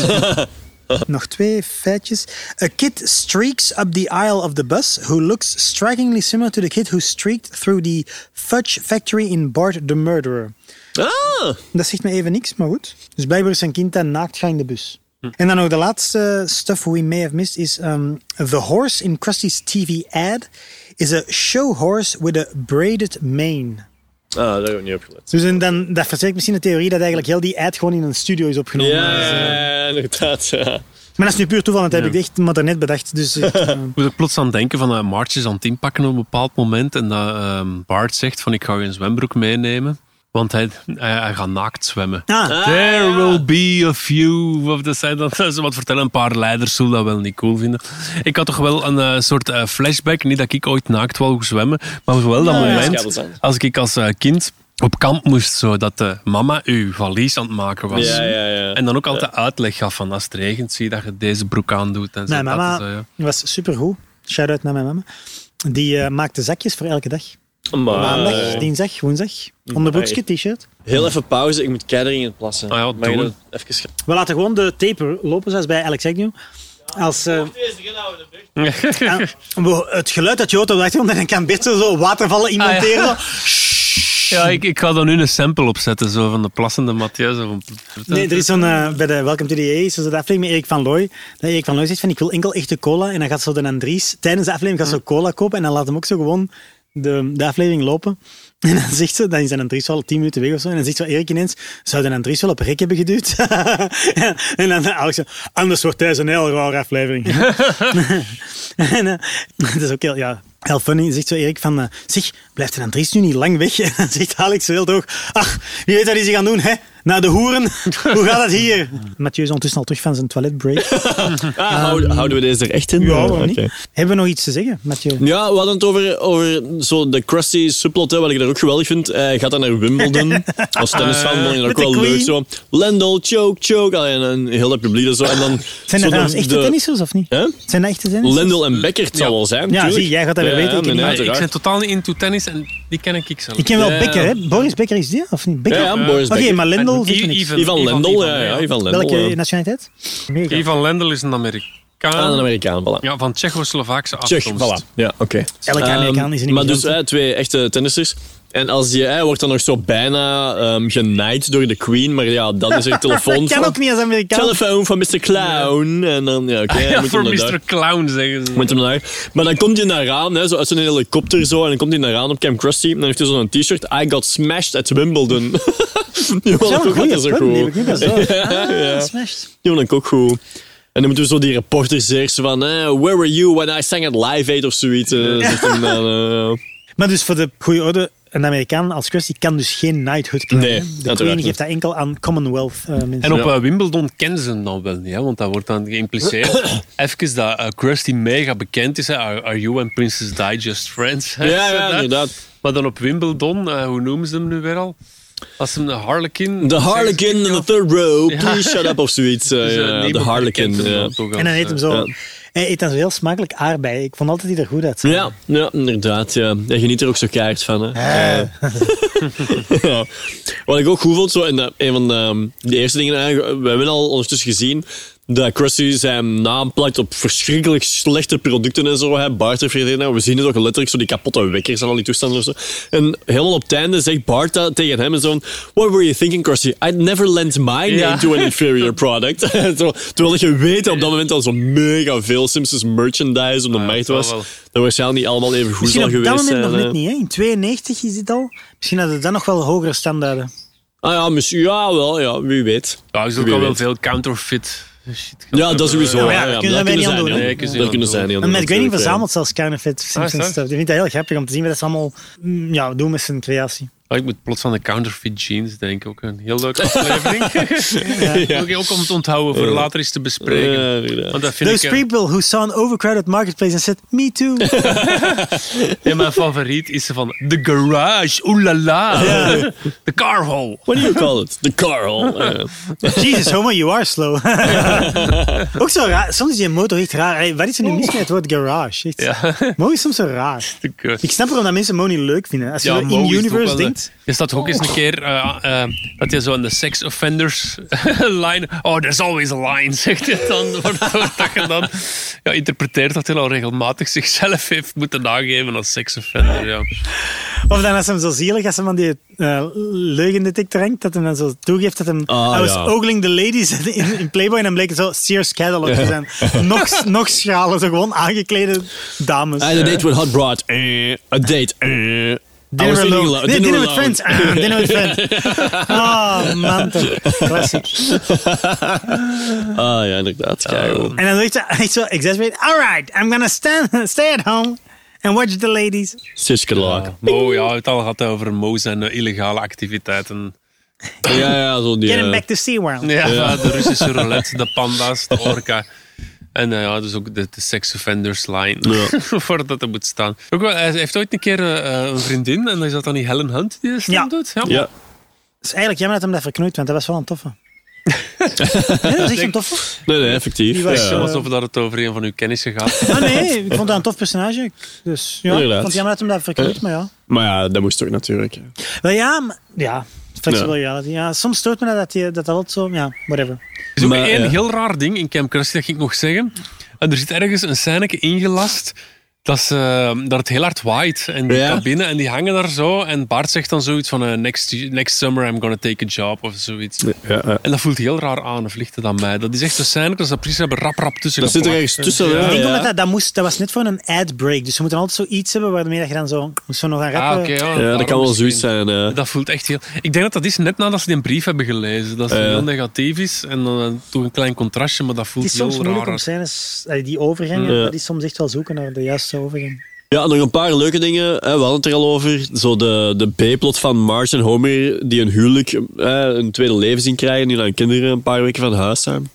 Nog twee feitjes. A kid streaks up the aisle of the bus who looks strikingly similar to the kid who streaked through the fudge factory in Bart the Murderer. Ah, Dat zegt me even niks, maar goed. Dus blijkbaar is een kind dat naakt gaat in de bus. En dan nog de laatste stuff we may have missed is um, the horse in Krusty's T V ad is a show horse with a braided mane. ah, daar heb ik niet op gelet. Dus en dan, dat versterkt misschien de theorie dat eigenlijk heel die ad gewoon in een studio is opgenomen. Ja, Dus, uh, ja, inderdaad. Ja. maar dat is nu puur toeval, want dat heb ik echt maar daarnet bedacht. Dus, uh, Ik moet ook plots aan denken van uh, Marge is aan het inpakken op een bepaald moment en dat um, Bart zegt van ik ga je zwembroek meenemen. Want hij, hij, hij gaat naakt zwemmen. ah, There will be a few. Of dat zijn dat ze wat vertellen. Een paar leiders zullen dat wel niet cool vinden. Ik had toch wel een uh, soort uh, flashback. Niet dat ik ooit naakt wou zwemmen. Maar wel dat Ja, ja. moment. Dat kan wel zijn. Als ik als uh, kind op kamp moest. Zo, dat de mama uw valies aan het maken was. Ja, ja, ja. En dan ook altijd uitleg gaf van als het regent. Zie je dat je deze broek aandoet. En zo. mijn Dat mama is, uh, ja. was supergoed. Shout-out naar mijn mama. Die uh, maakte zakjes voor elke dag. Maar, Maandag, dinsdag, woensdag. Onderbroekje, t-shirt. heel even pauze, ik moet keidering in het plassen. Ah ja, Mag je doe. dat even schrijven? We laten gewoon de tape lopen, zoals bij Alex Agnew. Als uh, uh, we- het geluid dat je hoort op de achtergrond, en dan kan Bert zo zo watervallen inmonteren. Ah, Ja, ik, ik ga daar nu een sample op zetten, zo van de plassende Matthias. Of een- Nee, er is zo'n, uh, bij de Welcome to the A is zo de aflevering met Erik van Looy. Dat Erik van Looy zegt van, ik wil enkel echte cola. En dan gaat zo de Andries tijdens de aflevering gaat zo cola kopen. En dan laat hem ook zo gewoon de, de aflevering lopen. En dan zegt ze, dan is dan Andries al tien minuten weg of zo. En dan zegt zo Erik ineens, zou de Andries wel op rek hebben geduwd? Ja, en dan Alex zo, anders wordt deze een heel rare aflevering. En uh, dat is ook heel, ja... Heel funny, dan zegt zo Erik van, uh, zeg, blijft de Andries nu niet lang weg? En dan zegt Alex zo heel hoog, ach, wie weet wat hij gaan doen, hè? Naar de hoeren, hoe gaat het hier? Mathieu is ondertussen al terug van zijn toiletbreak. Ah, houden, houden we deze er echt in? Ja, Eh, waarom niet? oké. Hebben we nog iets te zeggen, Mathieu? Ja, we hadden het over, over zo de Krusty subplot, hè, wat ik daar ook geweldig vind. Hij gaat dan naar Wimbledon. Als tennisfan vond je dat Met ook de wel leuk. Queen. Zo. Lendl, choke, choke. Allee, en een heel dat publiek. Zo. En dan, Zijn zo dat trouwens de- echte de- tennissers of niet? Hè? Zijn dat echte tennissers? Lendl en Becker, het zal wel zijn. Ja, tuurlijk. zie, jij gaat dat weer weten, ik nee, niet. nee, Maar ik uiteraard. ben totaal niet into tennis en die ken ik zelf. Ik ken wel Ja. Becker, hè? Boris Becker is die, of niet? Becker? Ja, ja, Boris Oké, Becker. maar Lendl En zegt me niks. Ivan- Ivan Lendl, Ivan, ja, ja, ja. Ivan Lendl. Welke ja. nationaliteit? Mega. Ivan Lendl is een Amerikaan. Ah, een Amerikaan, voilà. Ja, van Tsjechoslovaakse Tsjech, afkomst. voilà. Ja, oké. Elke Ehm, Amerikaan is een Maar dus immigrant. eh, twee echte tennissers. En als die, hij wordt dan nog zo bijna um, genaaid door de Queen. Maar ja, dan is er telefoon Dat kan van... ook niet als Amerikaan. Telefoon van mister Clown. En dan, ja, oké. Ja, moet voor hem naar daar. mister Clown zeggen ze. Moet hem naar. Maar dan komt hij naar aan, hè, zo uit zijn helikopter zo. En dan komt hij naar aan op Camp Krusty. En dan heeft hij zo'n t-shirt. I got smashed at Wimbledon. Die vond Dat ik is wel ook een altijd zo goeie, die heb goed. ik niet meer zo. Ja. Ah, smashed. Die vond ik ook goed. En dan moeten we zo die reporters eerst van... Eh, where were you when I sang at Live Aid of zoiets? Eh, zegt hem dan, eh, Maar dus voor de goede orde, een Amerikaan als Krusty kan dus geen knighthood krijgen. Nee, hè? De uiteraard Queen niet. geeft dat enkel aan Commonwealth uh, mensen. En op Ja. uh, Wimbledon kennen ze hem dan wel niet, hè? Want dat wordt dan geïmpliceerd. Even dat uh, Krusty mega bekend is. Hè? Are, are you and Princess Di just friends? Hè? ja, Zo ja, dat. inderdaad. Maar dan op Wimbledon, uh, hoe noemen ze hem nu weer al? Als hem de Harlequin... The Harlequin in the third row. Please shut up of zoiets. Uh, Dus, uh, ja, nee, de Harlequin. bekend, Ja. uh, toch En dan als, eet hem uh, zo... ja. Hij eet dan zo heel smakelijk aardbeien. Ik vond altijd dat hij er goed uit zag. Ja, ja, inderdaad. Ja. Je geniet er ook zo keihard van. Hè. Eh. Ja. Wat ik ook goed vond, zo, en dat, een van de, de eerste dingen, eigenlijk, we hebben al ondertussen gezien dat Krusty zijn naam plakt op verschrikkelijk slechte producten en zo. Hè. Bart heeft gedaan. We zien het ook letterlijk, zo die kapotte wekkers en al die toestanden of zo. En helemaal op het einde zegt Bart dat tegen hem en zo: What were you thinking, Krusty? I'd never lend my name ja. to an inferior product. zo, terwijl je weet op dat moment al zo mega veel Simpsons merchandise op de ja, markt was. Dat waarschijnlijk niet allemaal even goed Misschien zal geweest zijn. Misschien op dat moment nog net niet. Hè? In tweeënnegentig is dit al. Misschien hadden we dan nog wel hogere standaarden. Ah ja, misschien, ja, wel, ja, wie weet. Ja, er is ook al wel veel counterfeit shit. Ja, dat sowieso. Ja, ja, dat kunnen wij niet aan doen. Nee, dat kunnen zij niet aan doen. Met Granny verzamelt zelfs counterfeit Simpsons stuff. Ik vind dat heel grappig om te zien wat dat ze allemaal ja, doen met zijn creatie. Oh, ik moet plots van de counterfeit jeans denken. Ook een heel leuke aflevering. ja. Ja. Ook om te onthouden voor later eens te bespreken. Ja, Want dat vind Those ik, people who saw an overcrowded marketplace and said, me too. ja, mijn favoriet is van The Garage. Oeh la la. Ja. The car hole. What do you call it? The car hole. Uh. Jesus, homo, you are slow. Ook zo raar. Soms is die motor echt raar. Hey, wat is er nu mis met het woord garage? Echt. Ja. Mo is soms zo raar. Ik snap waarom dat mensen Mo niet leuk vinden. Als je ja, zo in universe denkt. Je staat ook eens een keer uh, uh, dat je zo in de sex offenders line. Oh, there's always a line, zegt hij dan. Dat je dan ja, interpreteert dat hij al regelmatig zichzelf heeft moeten nageven als sex offender. Ja. Of dan als hem zo zielig, als hem aan die uh, leugendetector hangt, dat hij dan zo toegeeft dat hem. Oh, I was ja. ogling the ladies in, in Playboy en dan bleek het zo Sears Catalog te zijn. nog, nog schraler, zo gewoon aangeklede dames. And a date with hot broad. Uh, a date. Uh. Dinner alone. Nee, dinner, dinner with friends. Ah, dinner with friends. Oh, man. Classic. Ah, ja, inderdaad. Uh, en dan zegt ze echt zo exasperated. Alright, I'm gonna stand, stay at home and watch the ladies. Siskelag. Ja, Mo, ja, het al gaat over Mo's en uh, illegale activiteiten. Ja, ja, zo die... Get him back to SeaWorld. Ja, ja, de Russische roulette, de panda's, de orka. En uh, ja, dus ook de, de sex offenders line. Ja. Voordat dat moet staan. Ook wel, hij heeft ooit een keer uh, een vriendin. En is dat dan niet Helen Hunt die dat ja. doet? Ja. ja. Het is eigenlijk jammer dat hem dat verknoeit, want dat was wel een toffe. Nee, dat was echt een toffe. Nee, nee, effectief. Die was ja. zo alsof dat het over een van uw kennissen gaat. Ah, nee, ik vond dat een tof personage. Dus ja, ik vond het jammer dat hem dat verknoeit, uh, maar ja. Maar ja, dat moest ook natuurlijk. Ja. Wel ja, maar, ja. Flexible ja. reality. Ja, soms stoort me dat dat, die, dat, dat altijd zo... Ja, whatever. Er is ook maar, één ja. heel raar ding in Camp Krusty, dat ging ik nog zeggen. En er zit ergens een scèneke ingelast dat, ze, dat het heel hard waait in die ja. cabine. En die hangen daar zo. En Bart zegt dan zoiets van uh, next, next summer I'm gonna take a job of zoiets. Ja, ja. En dat voelt heel raar aan, of ligt het aan mij? Dat is echt een scène dat ze precies hebben rap rap tussen. Dat zit er ergens tussen. Ja. Ja. Ik denk ja. dat dat, dat, moest, dat was net voor een ad break. Dus ze moeten altijd zoiets hebben waarmee je dan zo, zo nog gaan rappen. Ah, okay, ja, ja, dat kan wel zoiets zijn. Ja. Dat voelt echt heel... Ik denk dat dat is net nadat ze die brief hebben gelezen. Dat het uh. heel negatief is. En dan uh, toch een klein contrastje, maar dat voelt heel raar. Het is soms heel moeilijk raar. om scènes, die overgangen, ja. dat is soms echt wel zoeken naar de juiste overgang. Ja, nog een paar leuke dingen. Hè, we hadden het er al over. Zo de, de B-plot van Marge en Homer, die een huwelijk, hè, een tweede leven zien krijgen, die dan kinderen een paar weken van huis zijn.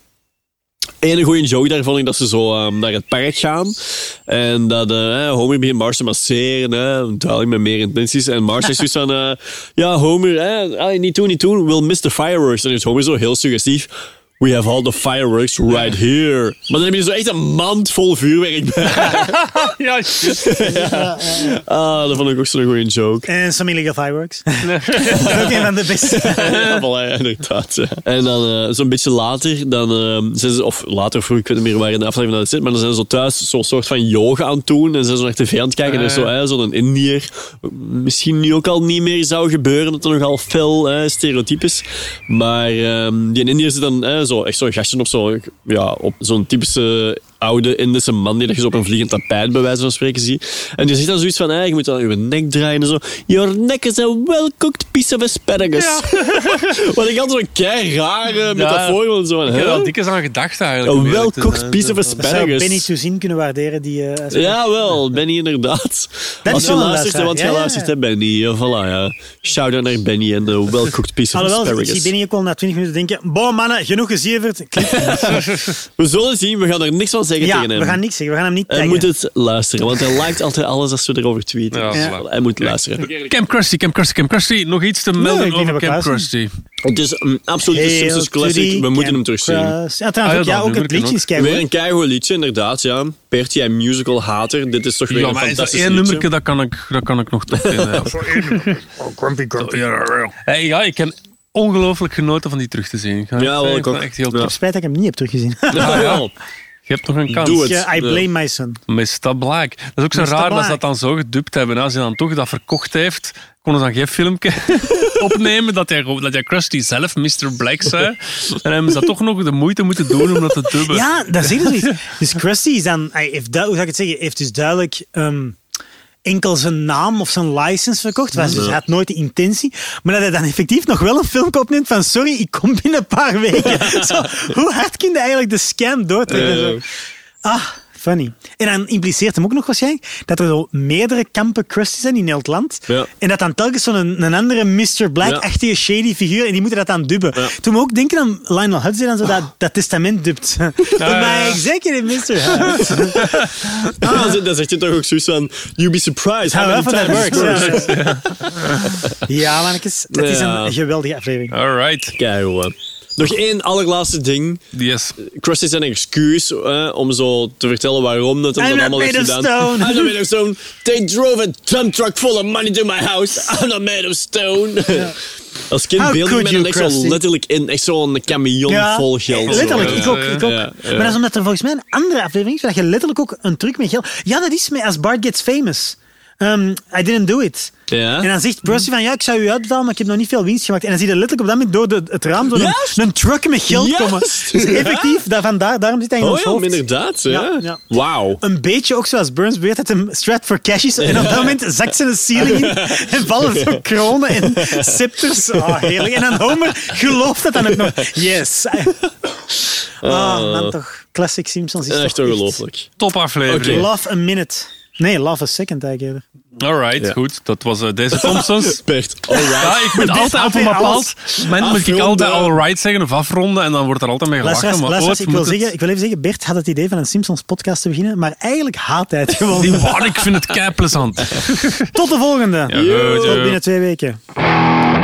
Eén goede joke daar vond ik dat ze zo um, naar het park gaan. En dat uh, Homer begint Marge te masseren. Hè, duidelijk met meer intenties. En Marge is zoiets van... Uh, ja, Homer, hè, niet doen, niet doen. We'll miss the fireworks. En dan is Homer zo heel suggestief. We have all the fireworks right here. Maar dan heb je zo echt een mand vol vuurwerk bij. ja, juist. Ja. Ja, ja, ja. Ah, dat vond ik ook zo'n goede joke. En some illegal fireworks. Dat is ook een van de beste. Ja, voilà, inderdaad. Ja. En dan uh, zo'n beetje later, dan, uh, zijn ze, of later of vroeg, ik weet niet meer waar in de aflevering dat zit, maar dan zijn ze zo thuis zo'n soort van yoga aan het doen en zijn ze naar tv aan het kijken. En er is zo, uh, zo'n Indiër, misschien nu ook al niet meer zou gebeuren, dat er nogal fel uh, stereotyp is. Maar um, die Indiër zit dan... Uh, Zo, echt zo'n gastje op, zo, ja, op zo'n typische oude Indische man die je zo op een vliegend tapijt bij wijze van spreken ziet. En die zegt dan zoiets van, hey, je moet dan je nek draaien en zo. Your neck is a well-cooked piece of asparagus. Ja. Wat ik altijd zo'n kei rare metafoor wil. Zo, ik heb er al dikwijls aan gedacht eigenlijk. A well-cooked piece of asparagus. Dat zou Benny Toezien kunnen waarderen. Die, uh, ja, wel. Benny inderdaad. Dat Als is je wel luistert, want je ja, luistert, hè, Benny. Ja, voilà, ja. Shout-out naar Benny en de well-cooked piece of Alhoewel, asparagus. ik zie Benny ook al na twintig minuten denken, boh mannen, genoeg gezieverd. We zullen zien, we gaan er niks van zeggen ja, tegen hem. we gaan niks zeggen, we gaan hem niet taggen. Hij moet het luisteren, want hij liked altijd alles als we erover tweeten. Ja, ja. Hij moet luisteren. Camp Krusty, Camp Krusty, Camp Krusty. Nog iets te melden nee, over Camp Krusty. Het is een absolute Simpsons classic. We moeten hem terugzien. Ja, trouwens, ah, ja, ja, ook het liedje is Weer een keigoed liedje, inderdaad. Ja. Bert, jij musical hater. Dit is toch weer ja, een maar fantastisch één liedje. Dat kan ik, dat kan ik nog tof vinden. Ja. Oh, grumpy, grumpy. Hey, ja, ik ken ongelooflijk genoten van die terug te zien. Ja, Ja, wel, ik ook. echt heel Ja. tof. Spijt dat ik hem niet heb teruggezien. Ja, ja. Je hebt nog een kans. Doe het. Ja, I blame my son. mister Black. Dat is ook zo mister raar dat ze Black. dat dan zo gedubt hebben. Als hij dan toch dat verkocht heeft, konden ze dan geen filmpje opnemen dat hij, dat hij Krusty zelf mister Black zei. En hebben ze dat toch nog de moeite moeten doen om dat te dubben. Ja, daar zie je dus. Dus Krusty is dan, hij heeft, du- hoe zou ik het zeggen, heeft dus duidelijk ehm, enkel zijn naam of zijn license verkocht. Dus hij had nooit de intentie. Maar dat hij dan effectief nog wel een filmpje opneemt van sorry, ik kom binnen een paar weken. Zo, hoe hard kun je eigenlijk de scam doortrekken? Zo. Ah, funny. En dan impliceert hem ook nog waarschijnlijk dat er zo meerdere kampen Krusty zijn in heel het land. Ja. En dat dan telkens zo'n een, een andere mister Black-achtige shady figuur en die moeten dat dan dubben. Ja. Toen we ook denken aan Lionel Hutz dan zo dat, dat testament dubt. Maar exactly mister Hutz. Dan zegt- Dan zegt hij toch ook zoiets van... You be surprised how How many often that times works. it works. Ja, ja mannetjes. Dat is Ja. een geweldige aflevering. Alright. Kijk, hoor. Nog één allerlaatste ding. Yes. Krusty zijn excuus eh, om zo te vertellen waarom dat hem I'm dat not allemaal heeft made of gedaan. stone. I'm not made of stone. They drove a dump truck full of money to my house. I'm not made of stone. Als kind How beeld ik could me you, dan echt zo Krusty? letterlijk in. Echt zo'n camion vol geld. letterlijk. Zo. Ik ook. Ik ook. Ja, ja. Maar dat is omdat er volgens mij een andere aflevering is, waar je letterlijk ook een truc met geld... Ja, dat is met als Bart Gets Famous. Um, I didn't do it. Ja. En dan zegt Percy van, ja, ik zou u uitbetalen, maar ik heb nog niet veel winst gemaakt. En dan zie je letterlijk op dat moment door de, het raam door een, Juist. een truck met geld Juist. komen. Dus effectief, daar, vandaar, daarom zit hij in Oh ons ja, hoofd. inderdaad. Ja. Ja, ja. Wauw. Een beetje ook zoals Burns beweert dat hem strapped for cash is. En op dat moment zakt ze de ceiling in en vallen zo kronen en scepters. Oh, heerlijk. En dan Homer gelooft dat dan ook nog. Yes. Ah, man, toch. Classic Simpsons is Echt toch ongelooflijk. Top aflevering. Oké. Love a minute. Nee, love a second eigenlijk. Alright, Ja. goed. Dat was eh, deze Thompsons. Bert, alright. Ja, ik moet altijd op een weer bepaald moment moet ik Afronden. altijd alright zeggen of afronden en dan wordt er altijd mee gelachen. Luisteraars, Maar luisteraars, ooit ik, wil moet het- zeggen, ik wil even zeggen, Bert had het idee van een Simpsons podcast te beginnen, maar eigenlijk haat hij het gewoon. Die waar, ik vind het kei plezant. Tot de volgende. Ja, goed, Tot ja. binnen twee weken.